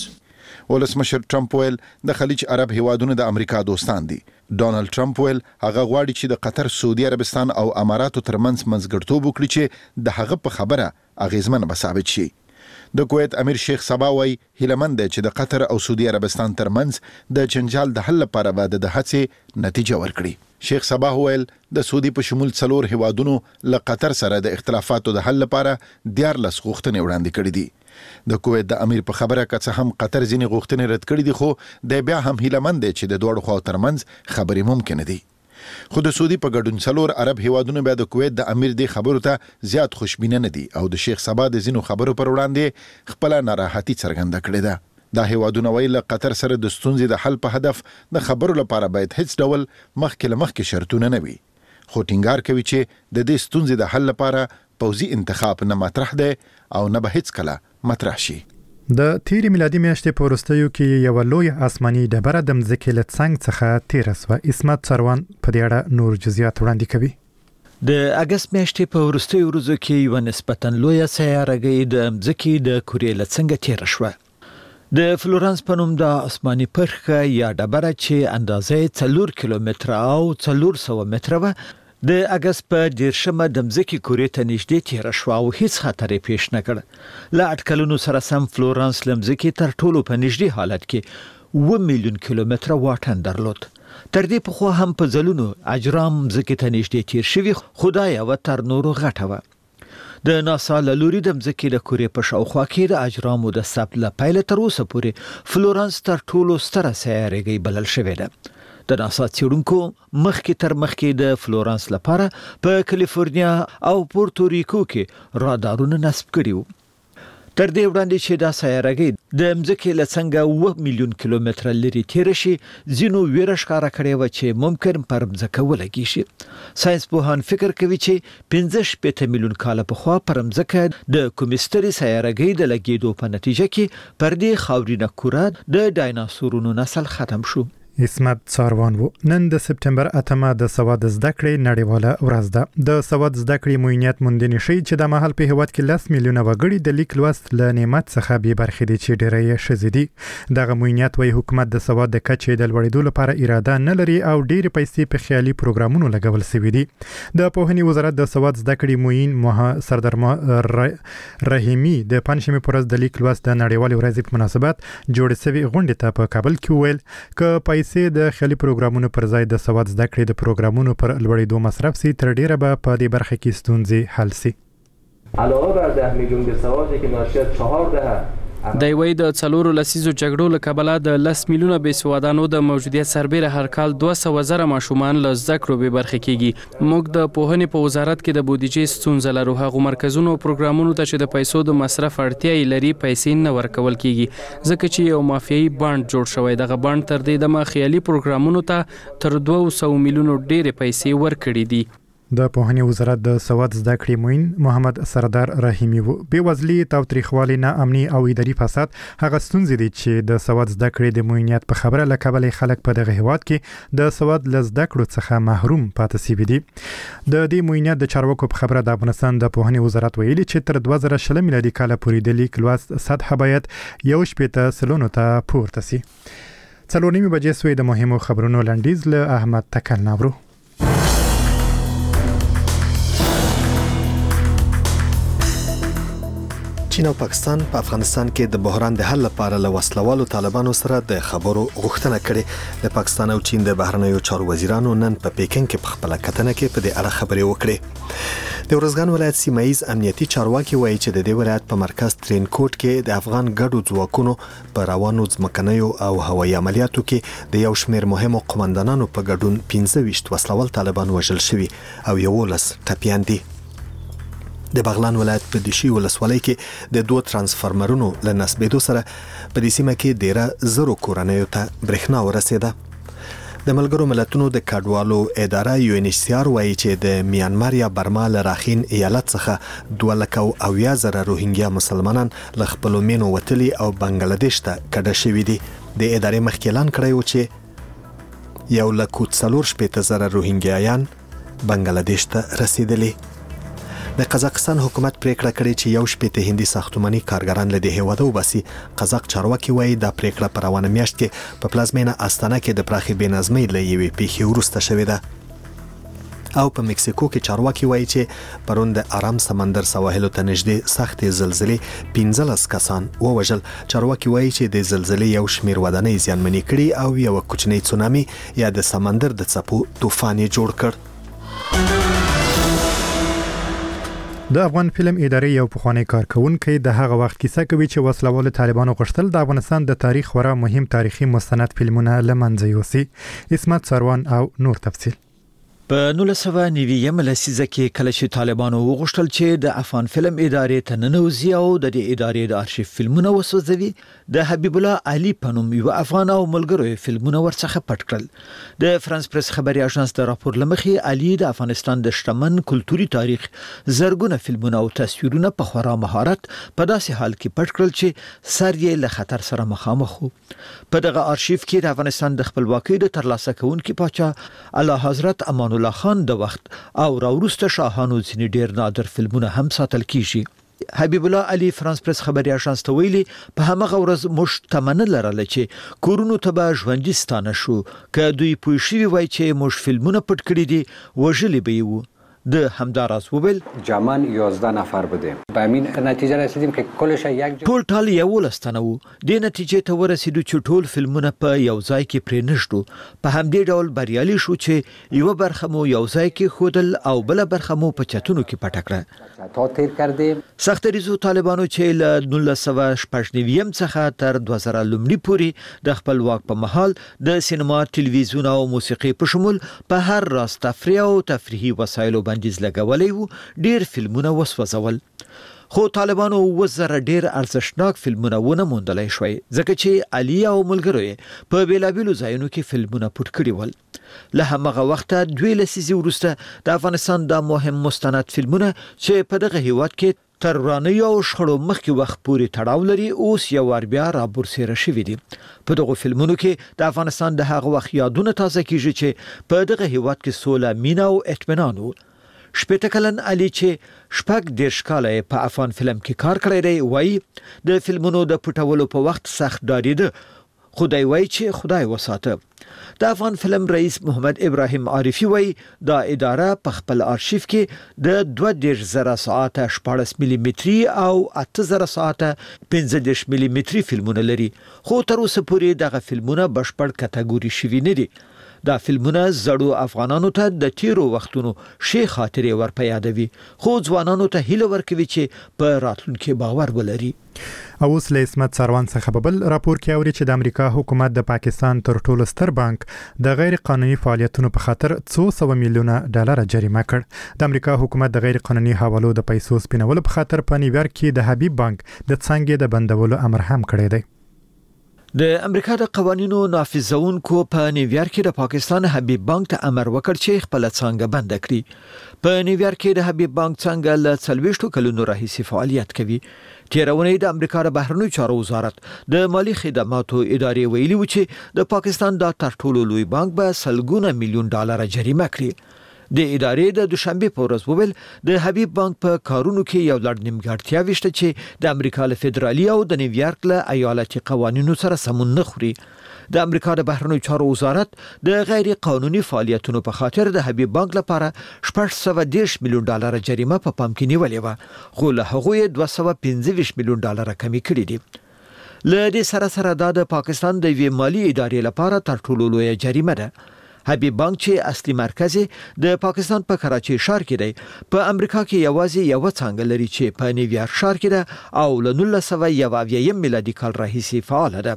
ولسمشر ټرمپ ویل د خلیج عرب هیوادونو د امریکا دوستان دي. ډونالد ټرمپ ویل هغه غواړي چې د قطر، سعودي عربستان او اماراتو ترمنځ منځګړیتوب وکړي چې د هغه په خبره اغیزمن به ثابت شي. د کویت امیر شیخ صبا وی هیلمند دی چې د قطر او سعودي عربستان ترمنځ د جنجال د حل لپاره به د هڅې نتیجه ورکړي. شیخ صبا ویل د سعودي په شمول څلور هیوادونو له قطر سره د اختلافاتو د حل لپاره 14 غوښتنې وړاندې کړې دي. د کویت د امیر په خبره که څه هم قطر ځینې غوښتنې رد کړې دي خو د بیا هم هیلمند دی چې د دوړو خواو ترمنځ خبرې ممکن دي. خو د سعودي په ګډون څلور عرب هیوادونو بیا د کویت د امیر دی خبرو ته زیات خوشبینه نه دي او د شیخ صبا د ځینو خبرو پر وړاندې خپل ناراحتي څرګنده کړې ده. دا هیوادونه ویل قطر سره د ستونزې د حل په هدف د خبرو لپاره باید هیڅ ډول مخکې شرطونه نه وي. خو ټینګار کوي چې د دې ستونزې د حل لپاره پوځي انتخاب نه مطرح دی او نه به هیڅ کله مطرح شي. د تیری میلادي میاشتې په وروستیو کې یو لوی آسماني ډبره د مځکې له څنګ څخه تیره سوه. اسمت سروان په دې اړه نور جزئیات وړاندې کوي. د اګست میاشتې په وروستیو ورځو کې یو نسبتاً لویه سیارهګۍ د مځکې د کورې له څنګه تیره شوه. د فلورانس په نوم د آسماني پرخه یا ډبره چې اندازې 4 کیلومتره او 400 متره وه د اګست په 10مه د مځکې کورې ته نږدې تیره شوه او هیڅ خطر یې پیښ نه کړ. له اټکلونو سره سم فلورانس له مځکې تر ټولو په نږدې حالت کې 1 میلیون کیلومتره واټن درلود. تر دې پخوا هم په ځلونو اجرام مځکې ته نږدې تیر شوي خو دا یوه تر نورو غټه وه. د ناسا له لوري د مځکې له کورې په شاوخوا کې د اجرامو د ثبت له پیله تر اوسه پورې فلورانس تر ټولو ستره سیارهګۍ بلل شوې ده. د ناسا څېړونکو مخکې د فلورانس لپاره په کالیفورنیا او پورتوریکو کې رادارونه نصب کړي وو. تر دې وړاندې چې دا سیارهګۍ د مځکې له څنګه 1 میلیون کیلومتره لرې تیره شي ځینو ویره ښکاره کړې وه چې ممکن پر مځکه ولګي شي. ساینس پوهان فکر کوي چې 15 میلیون کاله پخوا پر مځکه د کومې سترې سیارهګۍ د لګېدو په نتیجه کې پر دې خاورینه کوره د ډایناسورونو نسل ختم شو. اسمت ساروان وو. نن د سپټمبر 8 د سواد زده کړې نړیواله ورځ ده. د سواد زده کړې موینیت موندنې ښیي چې د مهال په هیواد کې 10 میلیونه وګړي د لیک لوست له نعمت څخه بې برخې دي چې ډېری یې ښځې دي. دغه موینیت وایي حکومت د سواد د کچې د لوړېدو لپاره اراده نه لري او ډېرې پیسې په خیالي پروګرامونو لګول شوي دي. د پوهنې وزارت د سواد زده کړې موین سردار رحیمي د پنځمې پر ورځ د لیک لوست د نړیوالې ورځې په مناسبت جوړې شوې غونډې ته په کابل کې وویل که د خیالي پروګرامونو پر ځای د سواد زده کړې د پروګرامونو پر لوړېدو مصرف سي تر ډیره به په دې برخه کې ستونزې حل سي. علاوه بر 10 میلیون بیسوادی که ناشی از 4 دهه د یوې د څلورو لسیزو جګړو له کبله د 10 میلیونه بېسوادانو د موجودیت سربیره هر کال 200,000 ماشومان له زده کړو بې برخې کیږي. موږ د پوهنې په وزارت کې د بودیجې ستونزه لرو. هغو مرکزونو او پروګرامونو ته چې د پیسو د مصرف اړتیا یې لري پیسې نه ورکول کیږي ځکه چې یو مافیایي بانډ جوړ شوی. دغه بانډ تر دې دمه خیالي پروګرامونو ته تر 200 میلیونو ډېرې پیسې ورکړې دي. د پوهنې وزارت د سواد زده کړې معین محمد سردار رحیمی وو به وزلی تاوتریخوالی نه امني او اداري فساد هغه ستونزې دي چې د سواد زده کړې د معینیت په خبره لکبل خلک په دغه هیواد کې د سواد لزده کړو څخه محروم پاتې شوي دي د دې معینیت د چارواکو په خبره د افغانستان د پوهنې وزارت ویلي چې تر 2020 میلادي کال پورې د لیک لوست سطح باید 1.8 سلنو ته پورته شي. 4:30 بجې سوی د مهمو خبرونو لنډیز له احمد تکل ناورو. چین او پاکستان په افغانستان کې د بحران د حل لپاره له وسلوالو طالبانو سره د خبرو غوښتنه کړې. د پاکستان او چین د بهرنیو چارو وزیرانو نن په پیکن کې په خپل کتنه کې په دې اړه خبرې وکړې. د ورزګان ولایت سیمایي امنیتي چارواکي وایي چې د دې ولایت په مرکز ترینکوټ کې د افغان ګډو ځواکونو په روانو ځمکنیو او هوایي عملیاتو کې د یو شمېر مهمو قومندانانو په ګډون 15 وسلوال طالبان وژل شوي او 11 ټپيان دي. د بغلان ولایت په دیشي ولسوالۍ کې د 2 ترانسفارمرونو له نصبېدو سره په دې سیمه کې ډېره زرو کورنیو ته برېښنا ورسېده. د ملګرو ملتونو د کډوالو اداره UNHCR وایي چې د میانمار یا برما له راخین ایالت څخه 2,000 روهینګیا مسلمانان له خپل مینو وتلي او بنگلاديش ته کډه شوي دي. د ادارې مخکې اعلان کړی و چې 1,40,000 روهینګیایان بنگلاديش ته رسیدلي. د قزاقستان حکومت پریکړه کړې چې 1 هندي ساختماني کارګران له دې هیواده وباسي. قزاق چارواکي وایي دا پریکړه په روانه میاشت کې په پلازمینه استانه کې د پراخي بېنظمۍ له یوې پیښې وروسته شوې ده. او په مکسیکو کې چارواکي وایي چې پرون د آرام سمندر سواحلو ته نږدې سختې زلزلې 15 کسان ووژل. چارواکي وایي چې د زلزلې یو شمېر ودانۍ زیانمنې کړي او یو کوچنی تسونامي یا د سمندر د څپو طوفان جوړ کړ. د افغان فلم ادارې یو پخوانی کارکونکي د هغه وخت کیسه کوي چې وسلوال طالبانو غشتل د افغانستان د تاریخ خورا مهم تاریخي مستند فلمونه لمنځه یوسي. اسمت سروان او نور تفصیل. په 1990 لسیزه کې کله چې طالبانو وغوښتل چې د افغان فلم ادارې ته ننوځي او د دې ادارې د ارشیف فلمونه وسوځوي، د حبیب الله علي په نوم یو افغان او ملګرو فلمونه ورڅخه پټ کړل. د فرانس پریس خبري اژانس د راپور لمخې علي د افغانستان د شتمن کلتوري تاریخ زرګونه فلمونه او تصویرونه په خورا مهارت په داسې حال کې پټ کړل چې سر یې له خطر سره مخامخ وو. په دغه ارشیف کې د افغانستان د خپلواکۍ د ترلاسه کوونکي پاچا اعلی حضرت امان الله خان د وخت او راوروسته شاهانو ځینې ډېر نادر فلمونه هم ساتل کیږي. حبیب الله علي فرانس پریس خبري اژانس ته ویلي په همغه ورځ موږ تمنه لرله چې کورونو ته به ژوندۍ ستانه شو که دوی پوه شوي وای چې موږ فلمونه پټ کړي دي وژلي به یو. د همداراز وویل جامن 11 نفر بودیم به همین نتیجه رسیدیم که کلش یک ټول ټال یو لستنه وو. د نتیجې ته ورسېدو چې ټول فلمونه په یو ځای کې پرې نشټو. په همدې ډول بریالي شو چې یو برخه مو یو ځای کې خودل او بل برخه مو په چتونو کې پټ کړه. تا تیر کردیم سختریزو طالبانو چې له 1999 څخه تر 2000 لومړي پورې د خپل واک په مهال د سینما، ټلویزیون او موسیقي په شمول په هر راز تفریح او تفریحي وسایلو بندیز لګولې وو. ډیر فلمونه وسوځول، خو طالبانو وزره ډیر ارزښتناک فلمونه ونه موندلای شوي ځکه چې علي او ملګرو په بیلابیلو ځایونو کې فلمونه پټ کړي ول. له همغه وخته 2 لسیزې وروسته د افغانستان د مهم مستند فلمونه چې په دغه هیواد کې تر ورانه او شخړو مخکې وخت پورې تړاو لري اوس یو ور بیا رابرسېره شوي دي. په دغه فلمونو کې د افغانستان د هغه وخت یادونه تازه کیږي چې په دغه هیواد کې سوله، مینه او اطمینان وو. شپږ کلن علي چې شپږ دیرش کاله په افغان فلم کې کار کړی دی وایي د فلمونو د پټولو په وخت سخت ډارېده، خدای وایي چې خدای وساته. د افغان فلم رئیس محمد ابراهیم عارفی وایي دا اداره په خپل ارشیف کې د 20,000 ساعته 14 ملي متري او 8000 ساعته 15 ملي متري فلمونه لري، خو تر اوسه پورې دغه فلمونه بشپړ کټګوري شوي نه دي. دا فلمونه زړو افغانانو ته د تیرو وختونو شي خاطرې ورپه یادوي، خو ځوانانو ته هیله ورکوي چې په راتلونکي باور ولري. اوس له اسمت سروان څخه بل راپور کې اوري چې د امریکا حکومت د پاکستان تر ټولو ستر بانک د غیر قانوني فعالیتونو په خاطر 200 میلیونه ډالر جریمه کړ. د امریکا حکومت د غیر قانوني حوالو د پیسو سپینولو په خاطر په نیویارک کې د حبیب بانک د څنګه د بندولو امر هم کړی دی. د امریکا د قوانینو نافذونکو په نیویارک کې د پاکستان حبیب بانک ته امر وکړ چې خپل څنګه بند کړي. په نیویارک کې د حبیب بانک څنګه له 40 کلونو راهیسې فعالیت کوي. تیرونی د امریکا د بهرنیو چارو وزارت د مالی خدماتو ادارې ویلي و چې د پاکستان د تر ټولو لوی بانک به $100 میلیون جریمه کړي. د ادارې د دوشنبه په ورځ وویل د حبیب بانک په کارونو کې یو لړ نیمګړتیا وشته چې د امریکا له فدرالي او د نیویارک له ایالتي قوانینو سره سمون نه خوري. د امریکا د بهرنیو چارو وزارت د غیر قانوني فعالیتونو په خاطر د حبیب بانک لپاره $610 میلیون جریمه په پام کې نیولې و، خو له هغه $225 میلیون کمی کړي دي. له دې سره د پاکستان د وی مالی ادارې لپاره تر ټولو لوی جریمه ده. حبیب بانک چې اصلي مرکز د پاکستان په کراچي ښار کې دی، په امریکا کې یوازې یو څنګه لري چې په نیویارک ښار کې ده او له 1991 میلادي کال راهیسې فعال ده.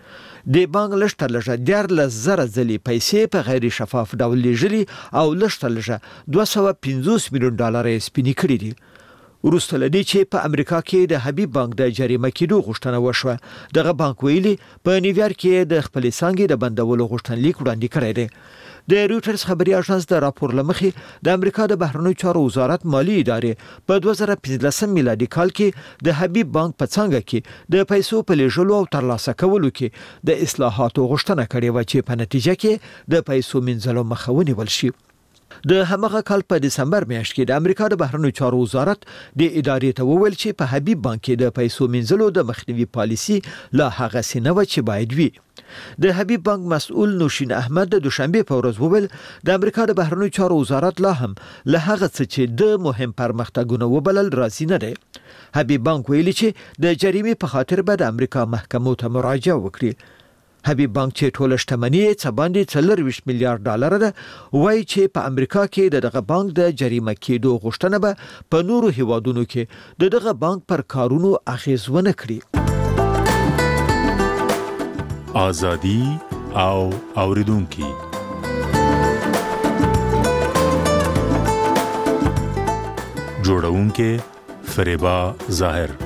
د بانک لږ 14,000 ځلې پیسې په غیر شفاف ډول لیږلي او لږ $250 میلیون سپینې کړي دي. وروسته لدی چې په امریکا کې د حبیب بانک د جریمه کېدو غوښتنه وشوه، دغه بانک ویلي په نیویارک کې د خپل څنګه د بندولو غوښتنلیک وړاندې کړی دی. د رویټرز خبري اژانس د راپور لمخې د امریکا د بهرنیو چارو وزارت مالی ادارې په 2015 میلادي کال کې د حبیب بانک په څنګه کې د پیسو په لیږلو او ترلاسه کولو کې د اصلاحاتو غوښتنه کړې و چې په نتیجه کې د پیسو منځلو مخه ونیول شي. د همغه کال په دسمبر میاشت کې د امریکا د بهرنیو چارو وزارت د ادارې ته وویل چې په حبیب بانک کې د پیسو منځلو د مخنیوي پالیسي لا هغه سینه و چې باید وي. د حبیب بانک مسؤل نوشین احمد د دوشنبه په ورځ وویل د امریکا د بهرنیو چارو وزارت لا هم له هغه څه چې د مهم پرمختګونو وبلل راضي نه دی. حبیب بانک ویلي چې د جریمې په خاطر به د امریکا محکمو ته مراجعه وکړي. حبیب بانک چې ټول شتمنۍ څه باندې $40 میلیارډ ده، وایي چې په امریکا کې دغه بانک د جریمه کېدو غوښتنه به په نورو هیوادونو کې دغه بانک پر کارونو اغیز ونه کړي. ازادي او اوریدونکو جوړونکو فریبا ظاهر.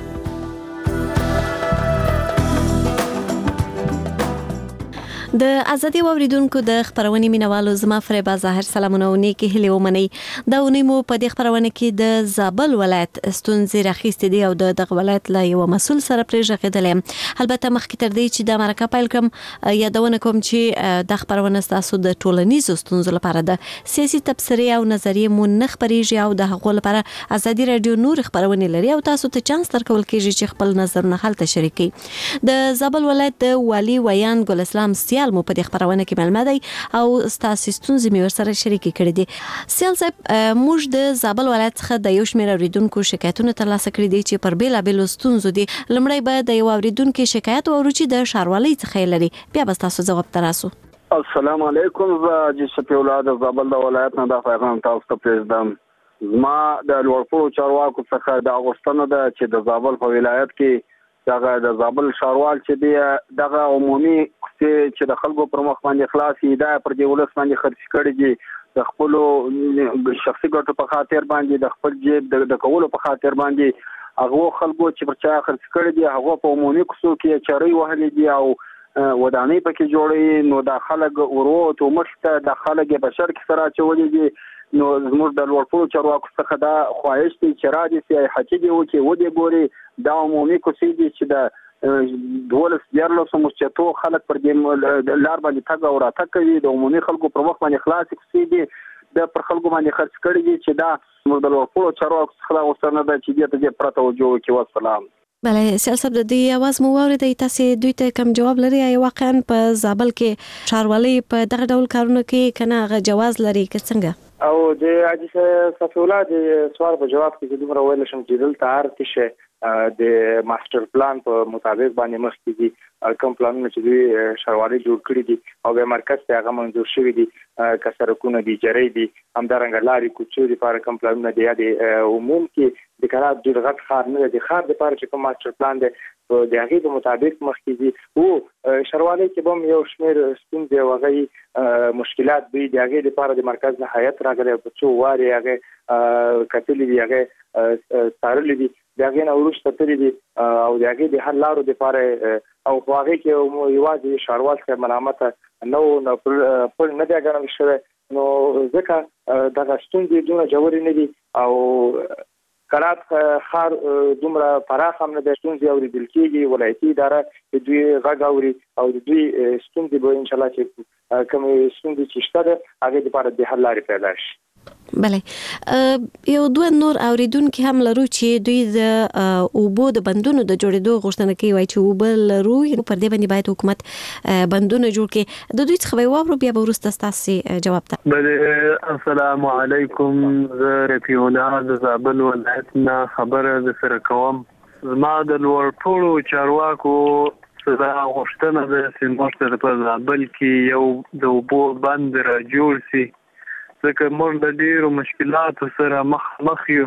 د ازادي اوریدونکو د خبرونې مینوالو زما فریبا ظاهر سلامونه او نیکی هیله ومني. دا ونی مو په دې خبرونه کې د زابل ولایت ستونزې راخېستې دي او د ولایت له یو مسول سره پرېږغېدلې. البته مخکې تر دې چې د مرکه پیل کوم یادونه کوم چې د خبرونه تاسو د ټولنیزو ستونزو لپاره د سیاسي تبصرې او نظریې مو نه خبرېږي او د هغو لپاره ازادي رادیو نور خبرونه لري او تاسو ته چانس درکول کېږي چې خپل نظرونه هلته شریکي. د زابل ولایت د والي ویان ګل اسلام مو په دې خبرونه کې معلومه دی او ستاسو ستونزې مې ورسره شریکې کړې دي. سیال صاحب، موږ د زابل ولایت څخه د یو شمېر اوریدونکو شکایتونه ترلاسه کړي دي چې پر بیلابیلو ستونزو دي. لومړی به د یو اوریدونکو شکایت واورو چې د ښاروالۍ څخه لري، بیا به تاسو ځواب تراسو. السلام علیکم. زه شفیع الله د زابل د ولایت نه د پیغام تاسو ته پرېږدم. زما د لوړپوړو چارواکو څخه د غوښتنه ده چې د زابل په ولایت کې دغه د زابل ښاروال چې دی دغه عمومي چې د خلکو پر مخ باندې خلاصي دا پر دې ولس باندې خرڅ کړي دي د خپل شخصي ګټو په خاطر باندې د خپل جیب د کولو په خاطر باندې هغه خلکو چې پر چا خرڅ کړي دي هغه په عمومي کوڅو کې چاري وهلې دي او ودانۍ پکې جوړي. نو د خلک ورو ته مشته د خلک په شر کې سره چولې دي. نو زموږ د لوړپوړو چارواکو څخه دا خواهش دی چې را دي سي حقیقي وو کې و دې ګوري دا عمومي کوڅې دي چې د 12 مشتو خلک پر دې لار باندې تګ او راتګ کوي. د عمومي خلکو پر مخ باندې خلاص کوڅې دي د پر خلکو باندې خرڅ کړي دي چې دا زموږ د لوړپوړو چارواکو څخه غوښتنه ده چې دې ته پرته توجه وکړي. والسلام. بله سیال صاحب، د دې आवाज مو واورئ، تاسو دوی ته کوم جواب لري؟ واقعا په زابل کې ښاروالۍ په دغه ډول کارونو کې کنه غ جواز لري که څنګه؟ او د حاجی صفی الله د سوال په جواب کې دومره ویل شم چې دلته هر څه د ماستر پلان په مطابق باندې مخکې دي کوم پلانونه چې دوی ښاروالۍ جوړ کړي دي او به مرکز ته هغه منظور شوی دي که سرکونه دي جری دي همدارنګه لارې کوڅې دي لپاره کوم پلانونه دي د عموم کې د کارات ډېر غټ ښار نه دي ښار لپاره چې کوم ماستر پلان دی د هغې په مطابق مخکې دي او ښاروالۍ کې به هم یو شمېر ستونزې او هغه مشکلات دوی د هغې لپاره د مرکز نه هیات راغلی په څو وارې هغې کتلي دي هغې څارلي دي دغه نه ورسته ترې دي او دغه د حل لارو لپاره او هغه کې یوازې شاروال خیر ملامت نو پر نه دی غنم شوی نو ځکه دغه ستونزې دونه جوړې نه دي او قرات خار دومره پراخ هم نه د ستونزې اوریدل کېږي ولایتي اداره د دوی غږ اوري او د دوی ستونزې به ان شاء الله چې کوم ستونزې چې شته هغه لپاره د حل لارې پیدا شي. بله یو دوه نور اوریدونکو هم لرو چې دوی د اوبو د بندونو د جوړېدو غوښتنه کوي وایي چې اوبه لرو پر دې باندې باید حکومت بندونه جوړ کړي د دوی څخه وورو بیا به وروسته ستاسو جواب ته. بله السلام علیکم زه رفیع الله د زابل ولایت نه خبره سره کوم. زما د لوړ ټولو چارواکو دا غوښتنه ده چې موږ په زابل کې یو د اوبو بند را جوړ شي ځکه موږ د ډیرو مشکلاتو سره مخ یو.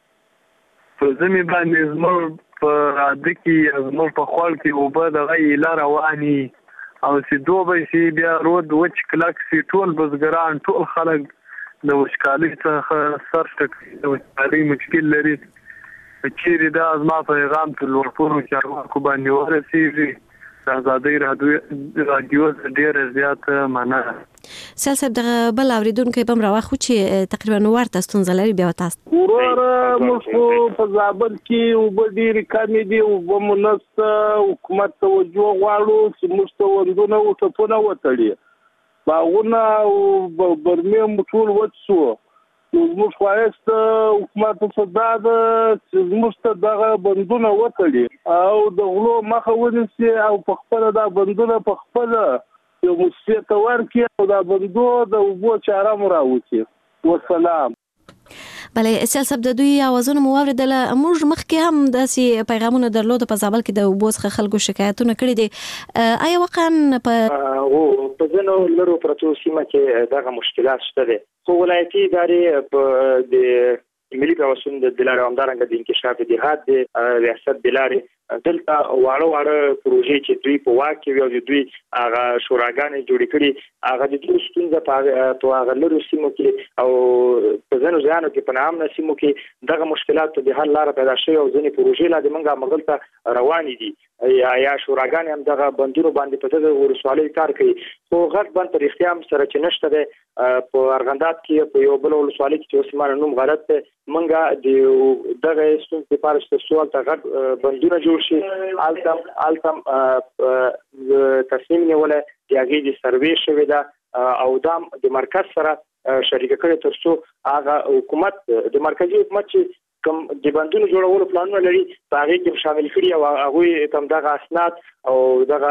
په ځمې باندې زموږ په راده کې زموږ په خوړ کې اوبه دغه ایله رواني او چې دوبه شي بیا رود وچ کلک شي ټول بزګران ټول خلک د وچکالۍ څخه سر ټکوي د وچکالۍ مشکل لري. چیرې دا زما پیغام په لوړپوړو چارواکو باندې ورسېږي د ازادۍ راډیو ډېره زیاته مننه. سیال صاحب دغه بل اوریدونکو به هم راوخو چې تقریبا ورته ستونزه لري بیا تاسو وروره موږ په زابل کې اوبه ډېرې کمې دي اوبه مو نشته حکومت توجه غواړو چې موږ ته وندونه او ټپونه وتړي باغونه او برمې مو ټول وچ شو زموږ خواهست حکومت څخه دا ده چې زموږ ته دغه بندونه وتړي او د غلو مخه ونیسي او په خپل دا بندونه په خپل یو مؤسسه ته ورکړي او دا بندو د اوبو چاره مو راوځي. والسلام. بله سیال صاحب د دوی اوازونه مو واوریدله موږ مخکې هم داسې پیغامونه درلوده په زابل کې د اوبو څخه خلکو شکایتونه کړي دي آیا واقعا په ځینو لرو پرتو سیمه کې دغه مشکلات شته دي خو ولایتي ادارې په د ملي پیوستون د لارې همدارنګه د انکشاف جهاد د ریاست د لارې دلته واړه پروژې چې دوی په واک کې او دوی هغه شوراګانې جوړې کړي هغه د دوی ستونزه په هغه لرو سیمو کې او په ځینو ځایونو کې په نامه سیمو کې دغه مشکلات د حل لاره پیدا شوه او ځینې پروژې لا د منګه مغل ته روانې دي یا شوراګانې هم دغه بندونو باندې په دغه ورسوالۍ کار کوي خو غټ بند تر اختیام سره چې نشته ده په ارغندات کې په یو بل ورسوالۍ کې چې اوسمانه نوم غلط ده منګه د دغه ستونزې لپاره سوال ته غټ بندونه جوړ شي التم تصمیم نیولای دی هغه د سروې شوی دا او د مرکز سره شریک کړي ترڅو هغه حکومت د مرکزی حکومت چې کوم د بندونو جوړولو پلانونه لري په هغه کې شامل کړي او هغه تم دغه اسناد او دغه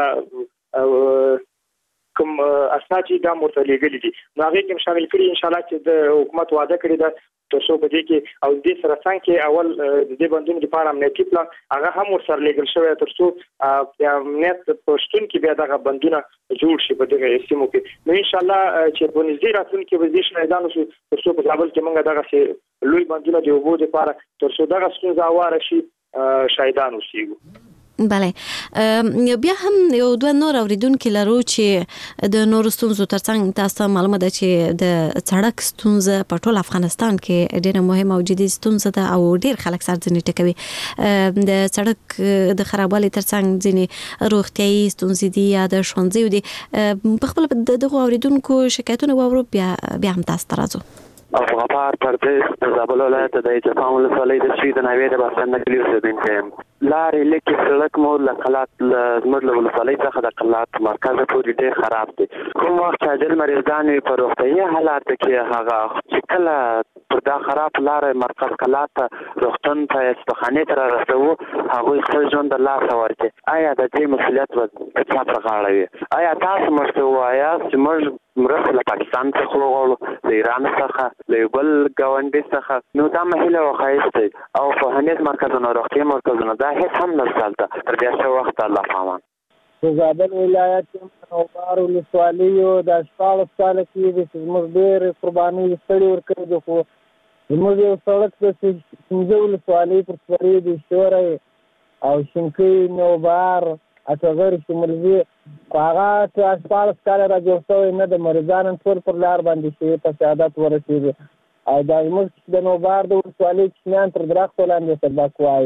کوم اسناد چې دا مرتلېګل دي نو هغه کې شامل کړي ان شاء الله چې د حکومت وعده کړی دا ترڅو په دې کې او د سره څنګه اول د بندونو لپاره امنیتي پلان هغه هم ورسره لګل شوی ترڅو امنیت پښتون کې بیا دغه بندونه جوړ شي په دغه سیمو کې نو ان شاء الله چې په نږدې راتلونکي کې به دې شایدانو ترڅو په کابل کې موږ دغه لوی بندونه د اوبو لپاره ترڅو دغه ستونزه واره شي شایدانو سیګو. بله بیا هم یو دوه نور اوریدونکو لرو چې د نور ستونزو ترڅنګ تاسو معلومه ده چې د سړک ستونزه په ټول افغانستان کې ډیره مهمه او جدي ستونزه ده او ډیر خلک سرځنې ټکوي د سړک د خرابوالي ترڅنګ ځینې روغتيایي ستونزې دي یا د ښوونځیو دي په خپل دغه اوریدونکو شکایتونه وورو بیا هم تاسو ته راځو. غفار پردیس د زابل ولایت د جفان ولسوالۍ د شوي د ناوې د باسند کلي اوسېدونکی یم. لارې لکې سړک مو له قلات زموږ له ولسوالۍ څخه د قلات مرکز پورې ډېر خراب دی. کوم وخت چې عاجل مریضان وي په روغتیایي حالاتو کې هغه چې کله پر دا خراب لارې مرکز قلات ته روغتون ته استخانې ته رارسوو هغوی خپل ژوند د لاسه ورکړي. آیا د دې مسؤلیت به د چا پر غاړه وي؟ آیا تاسو موږ ته ووایاست چې موږ مرسته له پاکستان څخه وغواړو د ایران څخه له یو بل ګاونډي څخه نو دا مهیله او ښایست دی او پوهنیز مرکزونه روغتیایي مرکزونه دا هېڅ هم نشته هلته تر دې ښه وخته الله پامان. په زابل ولایت کې نوبار ولسوالیو د 14 کاله کې د زموږ ډېرې قربانۍ ستړي ورکړي دي خو زموږ یو سړک د 15 ولسوالۍ پر سوري د شورای او شینکۍ نوبار اټغر شمولزي هغه چې 14 کاله را جوړ شوی نه د مریضانو ټول پر لار باندې شي په سعادت ورسېږي او د زموږ د نوبار د ولسوالۍ کوچنیان تر درختو لاندې سبق وایي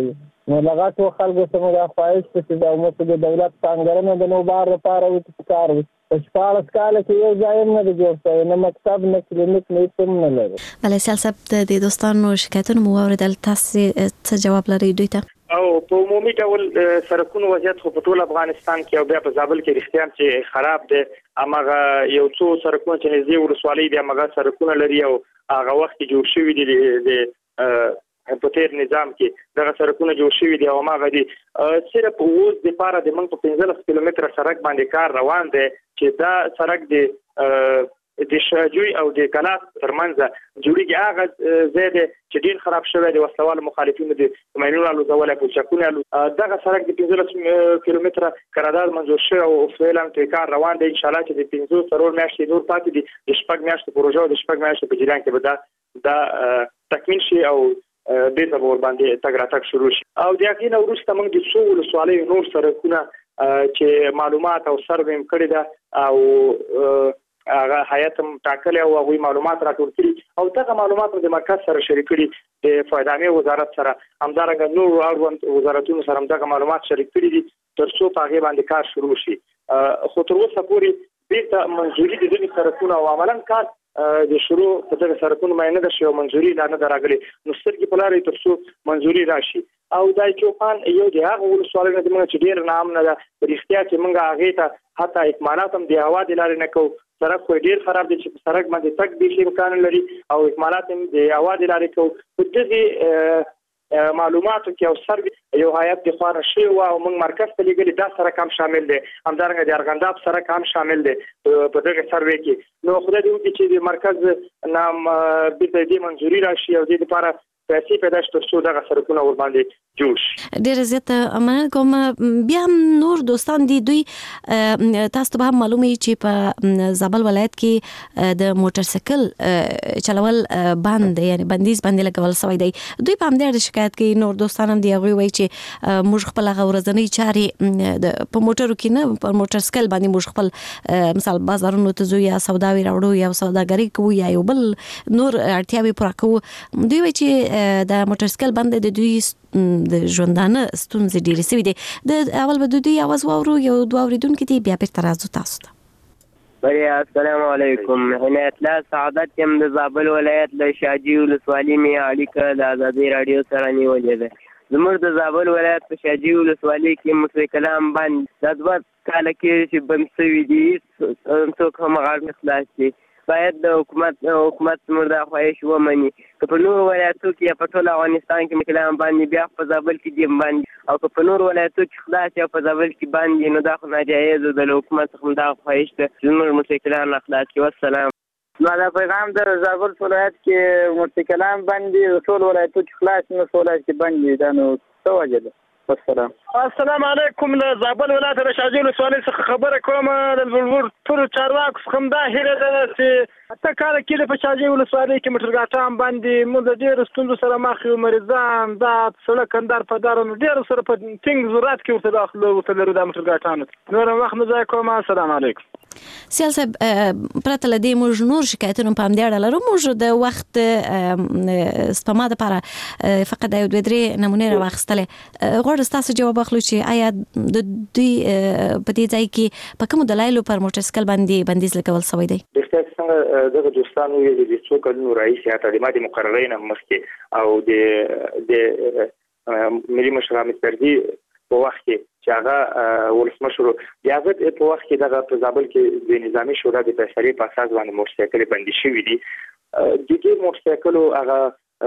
نو لغه ټول خلکو سره د خواهش چې د موږ د دولت څنګه د نوبار لپاره وکړو په 14 کال کې یو ځای نه دی جوړ شوی، نه مکتب نه کلینیک نه هیڅ نه لري. بله سیال صاحب د دوستانو شکایتونه مو واوریدل، تاسو څه جواب لرئ دوی ته؟ او په عمومي ډول سرکونو وضعیت خو په ټول افغانستان کې او بیا په زابل کې رښتیا چې خراب دي. امغه یو څو سرکونه چې نږدې ولسوالۍ دي امغه سرکونه لري او هغه وخت جوړ شوی دي په تیر نظام کې دغه سرکونه جوړ شوی دي او هغه دي صرف اوس د پاره د منځ په 15 کیلومتر سړک باندې کار روان دی چې دا سړک د شاجوی او د کلاس ترمنځ جوړیږي. هغه زیاده چې ډیر خراب شوی دی، وسلوال مخالفینو د مینونو له زواله په چکونه دغه سړک د 15 کیلومتر قرارداد منظور شوی او فعلا کار روان دی. ان شاء الله چې د 15 سرور میاشتې نور پاتې دي، د شپږ میاشتې پروژه او د شپږ میاشتې په جریان کې به دا تکمیل شي او د تبور باندې تګ راتګ شروع شي. او د یقین وروسته موږ د څو ولسوالۍ نور سرکونه چې معلومات او سرویم کړی ده او هغه هیئت ټاکلې او هغه معلومات راټول کړي او دغه معلومات د مرکز سره شریک کړي، د فایدامي وزارت سره همدارنګه نور اړوند وزارتونو سره دغه معلومات شریک کړي دي ترڅو په هغه باندې کار شروع شي. خو تر اوسه پورې بیرته منځوري د دې سرکونو او عملاً کار د شروع په دغه سرکونو باندې د شو منځوري نه دراغلي نو سترګې په لارې ترڅو منځوري راشي. او دای چوپان یو دی هغه ولسوالۍ نه موږ چې ډیر نام نه ده رښتیا چې موږ هغه ته حتی اکمالات هم دی هوا د لارې نه کو سړک خو ډیر خراب دي چې سړک باندې تک به شي امکان لري او اکمالات هم دی هوا د لارې کو په دې معلوماتو کې او سروي یو هیئت د خارج شي او موږ مرکز ته لګل دا سره کم شامل دي، همدارنګه د ارغنداب سره کم شامل دي په دغه سروي کې. نو خدای دې وکړي چې د مرکز نام به دې منځوري راشي او دې لپاره پیسې پیدا شي ترڅو دغه سرکونه ور باندې جوړ شي. ډیر زیاته مننه کوم. بیا هم نور دوستان دي دوی تاسو ته هم معلومه چې په زابل ولایت کې د موټر سایکل چلول بند یعنی بندیز باندې لګول شوی دی. دوی په همدې شکایت کوي، نور دوستان هم دی هغه وایي چې موږ خپل ورځنی چارې په موټرو کې نه په موټر سایکل باندې موږ خپل مثال بازارونو ته ځو یا سوداوي راوړو یا سوداګري کوو یا یو بل نور اړتیاوې پوره کوو. دوی وایي چې د موټر سایکل باندې د دوی د ژوندانه ستونزې ډېرې سوي دي. د اول به دوی आवाज واورو یو دوه اوریدونکو دي بیا بیرته راځو تاسو ته. بله السلام علیکم. عنایت الله سعادت یم د زابل ولایت د شاجوی ولسوالۍ مې اړیکه د ازادي رادیو سره نیولې ده. زموږ د زابل ولایت په شاجوی ولسوالۍ کې موټرسایکلان باندې د 2 کال کې چې بند شوي دي، څوک هم غاړه خلاص دي. باید د حکومت مردا خواهش ومني که په نور ولایتو کې یا په ټول افغانستان کې موټرسایکلان باندې بیا په زابل کې دي باندې او که په نور ولایتو کې خلاص یا په زابل کې باندې نو دا خو ناجایز د حکومت څخه دا خواهش ده چې زموږ موټرسایکلان خلاص کړي. والسلام. نو دا پیغام د زابل ولایت کې موټرسایکلان باندې ټول ولایتو کې خلاص نو ولایت کې باندې دا نو څه وجه ده؟ والسلام. السلام علیکم. له زابل ولایت د شاجوی ولسوالۍ څخه خبره کوم. د بلبل ټول چارواکو څخه دا هیله ده چې اته کال کې په شاجوی ولسوالۍ کې موټرګاټان باندې موږ د ډېرو ستونزو سره مخ یو، مریضان دا سړک اندار په دارو ډېر سره په ټینګ ضرورت کې ورته داخلو ورته لرو د موټرګاټانو. نور وخت نه ځای کوم. السلام علیکم. سیال صاحب پرته لدې موږ نور شکایتونه په همدې اړه لرو. موږ د وخت سپما لپاره فقط یو دوه درې نمونه راوخستلې. غواړم تاسو جواب اخلو چې آیا د دوی په دې ځای کې په کوم دلایلو پر موټر سایکل باندې بندیز لګول شوی دی؟ څنګه دغه دوستانو یې د څو کلونو راهیسې تعلیمات مقررین مخکې او د ملي مشر حامد کرزي په وخت کې چې هغه ولسمشر دی هغه په وخت کې دغه په زابل کې د نظامی شورا د فیصلې په اساس باندې موټر سایکل بندي شوی دي. د دې موټر سایکل هغه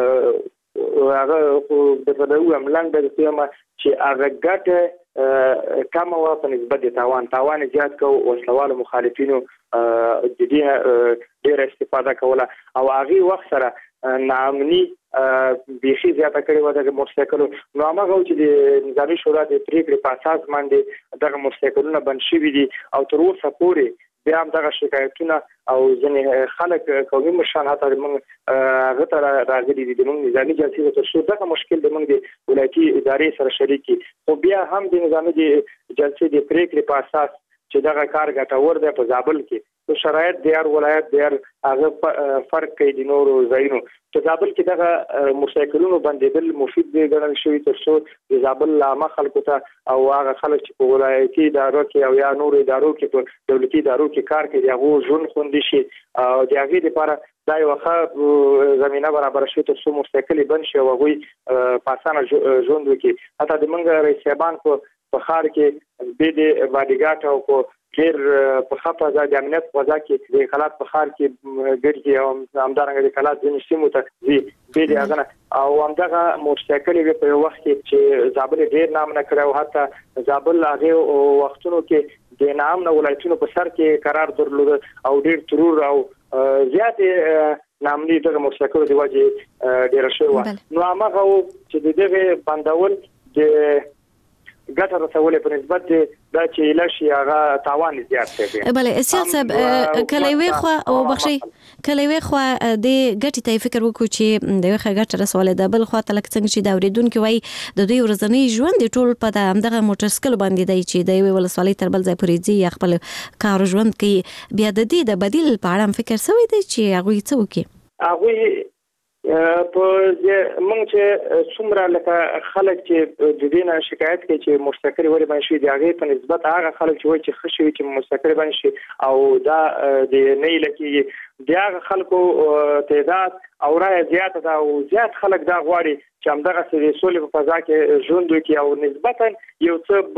د بدو املاند د قیامه چې هغه ګټه کم او په نسبت د تاوان زیات کو وسلوال مخالفینو د دې ډېر استفاده کوله او هغه وخت سره نامني بیخي زیاته کړې و د موټر سایکل. نو هغه چې د نظامی شورا د پریکړې په اساس باندې دغه موټر سایکلونه بند شوي دي او تر اوسه پورې بیا هم دغه شکایتونه او ځینې خلک قومي مشران حتی موږ هغه ته راغلي دي د موږ نظامي جلسې ته شو دغه مشکل د موږ د ولایتي ادارې سره شریک دي. خو بیا هم د نظامي جلسې د پریکړې په اساس چې دغه کار ګټور دی په زابل کې شرایط د هر ولایت د هر هغه فرق کوي د نورو ځایونو. په زابل کې دغه موټرسایکلونو بندیدل مفید دی ګڼل شوی ترڅو د زابل عامه خلکو ته او هغه خلک چې په ولایتي ادارو کې او یا نورو ادارو کې په دولتي ادارو کې کار کوي هغه ژوند خوندي شي او د هغې لپاره دا یو ښه زمینه برابر شي ترڅو موټرسایکل بند شي او هغوی په اسانه ژوند وکړي. حتی د موږ رئیس صاحبان په ښار کې د باډیګارډ او په ډېر په ښه فضا د امنیت فضا کې د کلات په ښار کې ګرځي او همدارنګه د کلات ځینې سیمو ته ځي د هغه نه او همدغه موټرسایکل یې په یو وخت کې چې زابل ډېر نام نه کړی او حتی زابل هغه وختونو کې د نامنه ولایتونو په سر کې قرار درلود او ډېر ترور او زیات نامني دغه موټرسایکل د وجه ډېر شوی نو هغه چې دغه بندول د ګټه رسولې په نسبت دا چې لشي هغه تاوان زیات دی. بله سیاست صاحب کله خو او بخشي کله خو د ګټې ته فکر وکړو چې د وخه ګټه رسولې ده بل خو تلک څنګه چې دا اوریدونکو وای د دوی ورځنی ژوند ټول په دغه موټرسایکل باندې دی چې د ولسوالۍ تر بل ځای پورې ځي خپل کار ژوند کوي بیا د دې د بدیل په اړه فکر سوی دی چې هغه څه وکړي. هغه په موږ چې څومره لکه خلک چې د دې نه شکایت کوي چې موټرسایکل ولې باندې شي د هغه په نسبت هغه خلک چې وایي چې خشوي چې موټرسایکل باندې شي او دا د نه لکه د هغه خلکو تعداد او رای زیات ده او زیات خلک دا غواړي چې همدغه سړي سولې په فضا کې ژوند وکړي او نسبتا یو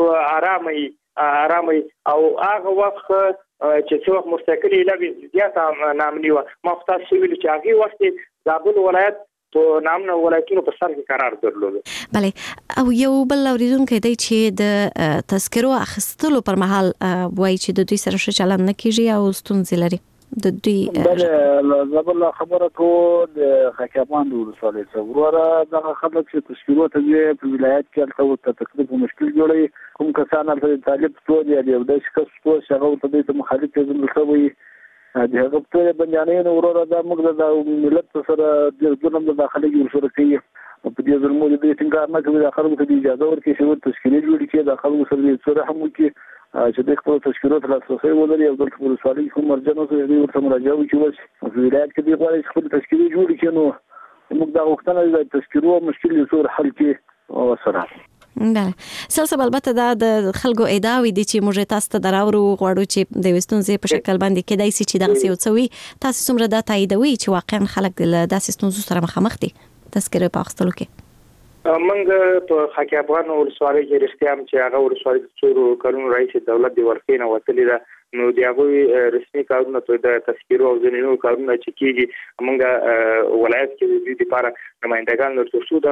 څه آرامي او هغه وخت چې څو موټرسایکل یې لږ زیات نامني و ما تاسو ویل چې هغه وخت زابل ولایت په نامنه ولایتونو په سر کې قرار درلود. بله او یو بل اوریدونکو دی چې د تذکرو اخیستلو پر مهال وایي چې د دوی سره ښه چلند نه کیږي او ستونزې لري د دوی. بله زابل خبره کو د خاکیابان د ولسوالۍ څخه دا خلک چې تذکرو ته په ولایت کې ته تکلیف مشکل جوړي کوم کسان د طالب ستوري دی او د شکست ستوري هغه ته مخالف ځل کوي د هغه په بنیانې نو ورور دا موږ د ملت سره د ظلم د داخلي ورسره کوي په دې ظلم د دې څنګه نه کوي د خلکو ته اجازه ورکړي چې تشکیل جوړ کړي د خلکو سره سره هم وکړي چې د خپل تشکیلات لاسرسي ولري او د ولسوالۍ کوم مرجانو سره ورته مراجعه وکړي چې ولایت کې د غواړي خپل تشکیل جوړ کړي نو موږ دا وختونه د تشکیلو مشکل یې حل کړي او سره. بله سلسله البته دا د خلکو ادعاوي دي چې موږ تاسو ته دراورو غواړو چې د وستونزې په شکل باندې کېدای شي چې دغه څه وي تاسو څومره دا تاییدوي چې واقعا خلک د داسې ستونزو سره مخامخ دي تذکره په اخیستلو کې. موږ په خاکیابان ولسوالۍ کې رښتیا هم چې هغه ولسوالۍ څو کارونه رئیس دولت دی ورکې نه وتلې ده نو د هغه رسمي کارونه ته د تذکرو او ځینو کارونه چې کیږي موږ ولایت کې د دې لپاره نمائندګان ورته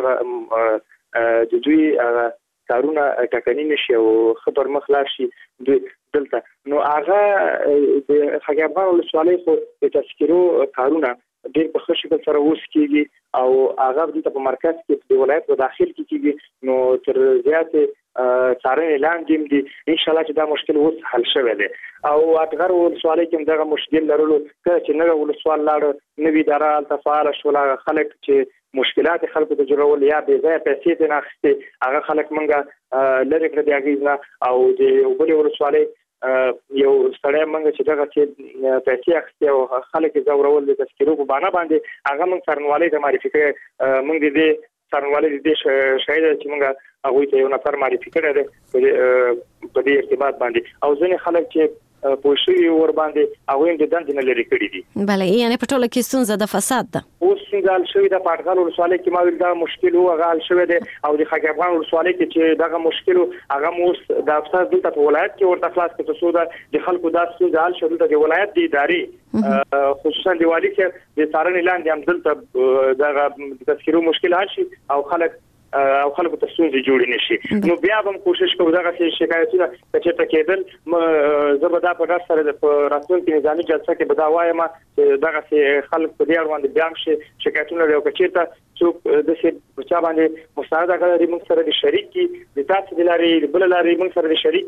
د دوی کارونه ټاکنی نشي او خبر مخلاص شي دلته نو هغه د خاکیابان ولسوالۍ خو د تذکرو کارونه ډېر په ښه شکل سره اوس کیږي او هغه د مرکز کې د ولایت په داخل کې کیږي نو تر زیاتې څارنې لاندې دي ان شاء الله چې دا مشکل اوس حل شوی دی او اټغر ولسوالۍ کې دغه مشکل لرلو چې نه ولسوال لاړ نوی اداره التفاعل شول خلک چې مشکلات خلکو ته جوړول یا به ځای پیسې ته ناخسته هغه خلک منګه لری کړ دی هغه او د بل ولسوالۍ یو سړی منګه چې دغه چې پیسې اخستي او خلک زورول د تذکرو په باندې هغه من سرنوالۍ د معرفي کړ موږ دې سرنوالۍ دې شاید چې موږ هغه ته یو نفر معرفي کړی دی په دې ارتباط باندې او ځینې خلک چې پوښي ور باندې هغه د دند نه لري کړی دي. بله یعنی په ټوله کې ستونزه د فساد ده اوس څنګه شوی د پټغال ولسوالۍ کې ما ویل دا مشکل او غال شوی دی او د خاکیابان ولسوالۍ کې چې دغه مشکل هغه موس د افسر د ولایت کې ورته خلاص کړو څو د خلکو د ستونزې حل شول د ولایت د ادارې خصوصا د والی کې د څارنې لاندې هم دلته دغه تذکرو مشکل حل شي او خلکو ته ستونزې جوړې نشي نو بیا هم کوشش کوو دغه شکایتونه چې تکیدل زبدا په داس سره په راتلونکي نظامی جلسه کې بدا وایم چې دغه خلک په دې اړوند بیا هم شکایتونه لري او کچېته څوک د څه بچا باندې مستعد غړي موږ سره د شریک کی د تاسو د لاري بل لاري موږ سره د شریک کی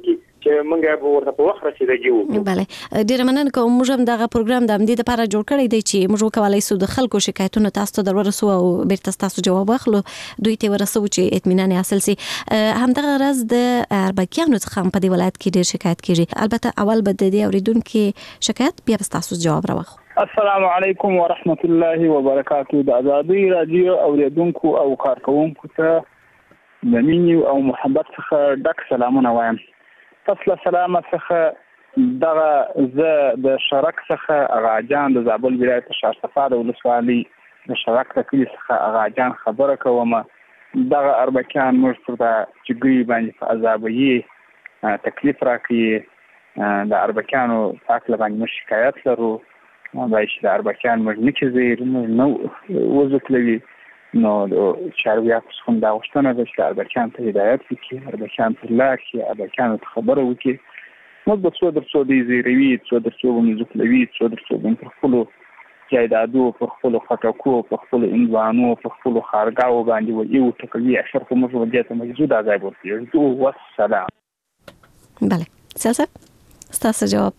چې موږ به ورته په وخت رسیدګي وکړو. بله ډیره مننه کوم. موږ هم دغه پروګرام د امنیت لپاره جوړ کړی دی چې موږ وکولای شو د خلکو شکایتونه تاسو ته درورسو او بیرته تاسو جواب واخلو دوی ته ورسو چې اطمینان حاصل شي. همدغه راز د اربکیانو څخه په دې ولایت کې ډیر شکایت کیږي. البته اول به د دې اوریدونکو شکایت بیا تاسو جواب راوخو. السلام علیکم ورحمت الله وبرکاته. د آزادی رادیو اوریدونکو او کارکونکو ته د مینې او محبت څخه ډک سلامونه وایم. تاسو سلام څخه دغه زه د شرک څخه اغاجان د زابل ولایت شارصفاد ولسوالۍ د شرک د کلی څخه اغاجان خبره کوم. دغه اربکیان موږ پر د چګي باندې په عذابي تکلیف راکړي. د اربکیانو پاک لبان شکایت لرو باید د اربکیان موږ نه چې نو وزکلوي نو چارواکو څخه دا غوښتنه ده چې اربکیان ته هدایت وکړي، اربکیان ته لار کړي، اربکیانو ته خبره وکړي. موږ به څو در څو دی زیروي، څو در څو به مزکلوي، څو در څو به پر خپلو جایدادو، پر خپلو خټکو، پر خپلو اندوانو، پر خپلو خارګاو باندې ویو ټکوي. اخر خو موږ ودې ته مجزود ځای ورکړو. والسلام. بله سیاست ستاسو جواب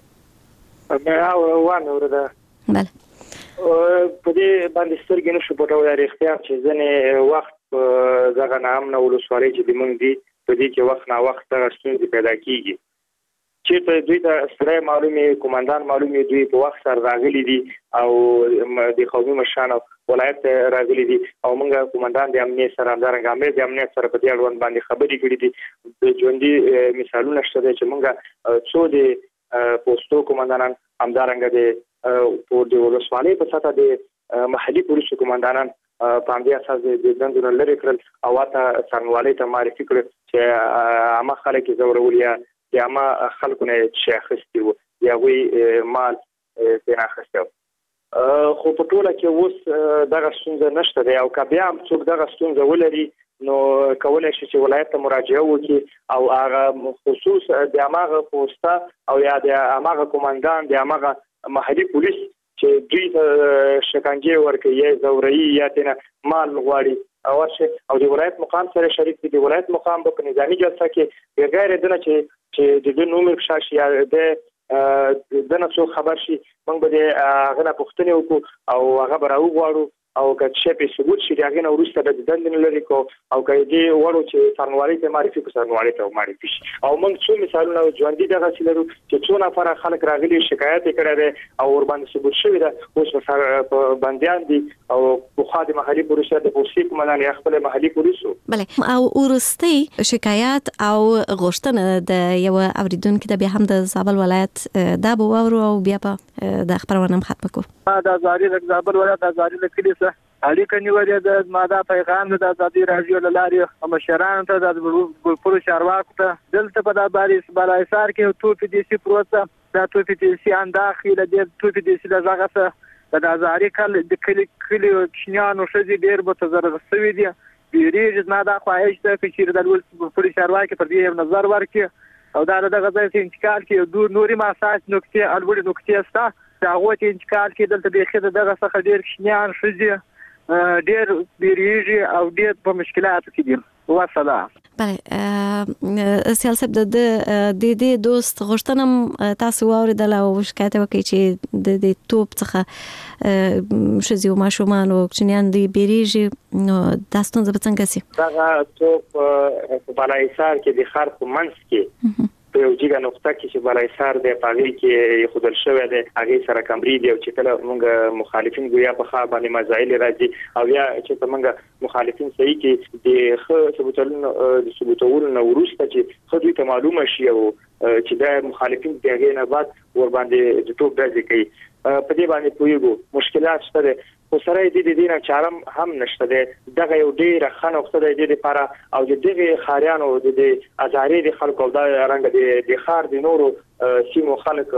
وانه ورده. بله په دې باندې سترګې نشو پټولای اختیار چې ځنې وخت دغه نامنه ولسوالۍ چې د مونږ دي په دې کې وخت نا وخت ستونزې پیدا کیږي. چې په دوی ته سره معلومي کمانډان معلومي دوی په وخت سره راغلي دي او د قومي مشرانو ولایت راغلي دي او موږ کمانډان د امنیت سره همدارنګه امیر د امنیت سره په دې اړوند باندې خبرې کړې دي. د ژوندۍ مثالونه شته چې موږ څو د پوسټو کمانډانان همدارنګه د په د ولسوالۍ په سطح د محلي پولیسو کمانډانان په همدې اساس د دندونو لري کړل او واته څنګهوالۍ ته معرفي کړل چې عامه خلک زورولیا یا ما خلکو نه شیخستي وو یا وی مال پینا خستو. خو په ټوله کې اوس دغه ستونزه نشته دی او کبیا هم څوک دغه ستونزه ولري نو کولای شي چې ولایت ته مراجعه وکړي او هغه خصوص د هغه پوسټه او یا د هغه کمانډان د هغه محلي پولیس چې دوی شکنجه ورکوي یا زوري یا تنه مال غواړي او د ولایت مقام سره شریک دي. د ولایت مقام په نظامی جلسه کې غیر دنه چې د دې نوم شاشي یا د دنه څو خبر شي موږ به هغه نه پوښتنه وکړو او هغه به راوغواړو او که چې په ثبوت شي هغه نو ورسته د دندن لري کو او که دې وړو چې څنګهوالي ته معرفي کو څنګهوالي ته معرفي شي او موږ څو مثالونه ژوندۍ دغه سلرو چې څو نفر خلک راغلي شکایت کړي او ور باندې ثبوت شوی ده اوس په باندې دي او په خاطر محلي پولیس د پولیس کمانډان یا خپل محلي پولیسو. بله او ورستي شکایت او غوښتنه د یو اوریدونکو د بیا هم د زابل ولایت د بوورو او بیا په د خبرونه ختم کو. دا زاري د زابل ولایت د زاري د کلیسه اړیکه نیولې د ماده پیغام د آزادي رادیو لارې مشرانو ته د ګلپورو چارواکو ته دلته په د بالایسار کې توپ دي سي پروسه د توپ دي سي انداخي له د توپ دي سي دغه څه د آزادي کله د کلی کښنیانو شذي ډیر به تزرد سوي دي بیرېږي نه دا خواهش ده چې د ګلپورو چارواکي پر دې نظر ورکړي او دا دغه ځای انتقال کې نوري ماساس نقطې الوړي نقطې ستا هغه ته انتقال کې دلته به خېده دغه څخه ډیر کښنیان شذي ډیر بیریږي او ډیر په مشکلاتو کې دي. والسلام. بله سیاست د دې دوست غوښتنم تاسو واوریدل او شکایت وکړي چې د توپ څخه شذي او ماشومان او کښنیان دي بیریږي نو دا ستونزه به څنګه سي؟ دا توپ په بالایسار کې د خار په منځ کې په یو جګه نقطه کې چې بالایسار د پاغي کې خودل شوی دی هغه سره کمرې دی او چې کله موږ مخالفین ګویا په خا باندې مزایل راځي او یا چې موږ مخالفین صحیح کې د ثبوتولو ورسته چې خو ته معلومه شي او چې د مخالفین دغه نه بعد ور باندې د توپ راځي کوي په دې باندې پویګو مشکلات شته خو سره دې دینه چارم هم نشته ده دغه یو ډیره خنوخته د دې لپاره او د دغه خاریانو د ازاري د خلکو د رنګ د خار د نورو سیمو خلک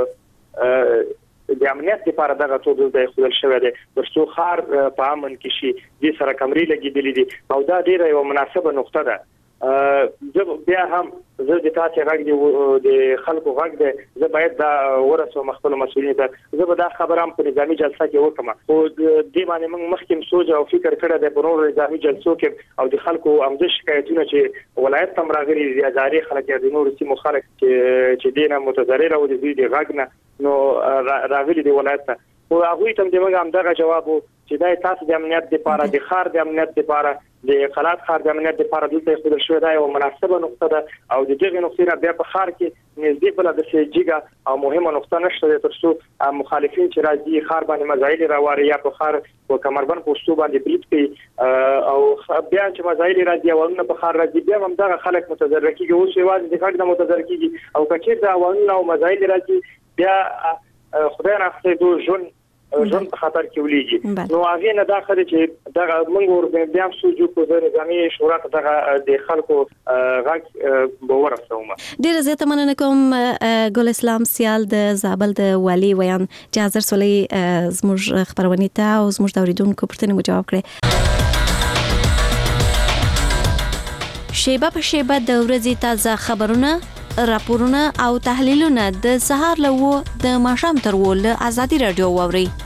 د امنیت لپاره دغه ټول د خپل شوی دی ورڅو خار په امن کې شي د سره کمرې لګیدلې دي او دا ډیره یو مناسبه نقطه ده زه بیا هم زه د تاسو غږ دی د خلکو غږ دی زه باید دا ورسوم خپل مسؤلیت ته زه به دا خبره هم په نظامی جلسه کې وکم خو د باندې موږ مخکې سوچ او فکر کړی د بنور نظامی جلسو کې او د خلکو امده شکایتونه چې ولایت تم راغلي دي ازاري خلک د نور سیمو خلک چې دینه متضرر او د دې غږ نه نو راغلي دی ولایت ته او هغه ته موږ هم دغه جواب چې دا تاسو د امنیت لپاره د خار د امنیت لپاره د خلات خار د امنیت لپاره دلته خپل شوی دا یو مناسبه نقطه ده او د دغه نقطې را بیا په خار کې نږدې بل د سیجیګه او مهمه نقطه نشته ترڅو مخالفین چې راځي خار باندې مزایل راوړي یا په خار او کمربند پوسټو باندې بریټ کوي او بیا چې مزایل راځي او نه په خار راځي بیا هم دغه خلک متضرر کیږي او شیواز د خلک د متضرر کیږي او کچې دا ونه او مزایل راځي بیا خدای راخته دو ژوند په خطر کې ولېږي نو هغه نه داخله چې دغه موږ ورته بیا سوجو کو د نظامی شورا دغه د خلکو غږ به ورسوم. ډیر زیاته مننه کوم ګل اسلام سیال د زابل د والی ویان چې حاضر سولې زموږ خبرونه ته او زموږ د اوریدونکو پرتنه مو جواب کړی. شیبه په شیبه د ورځې تازه خبرونه راپورونه او تحلیلونه د سهار له و د ماښام تر و له ازادي رادیو واوري.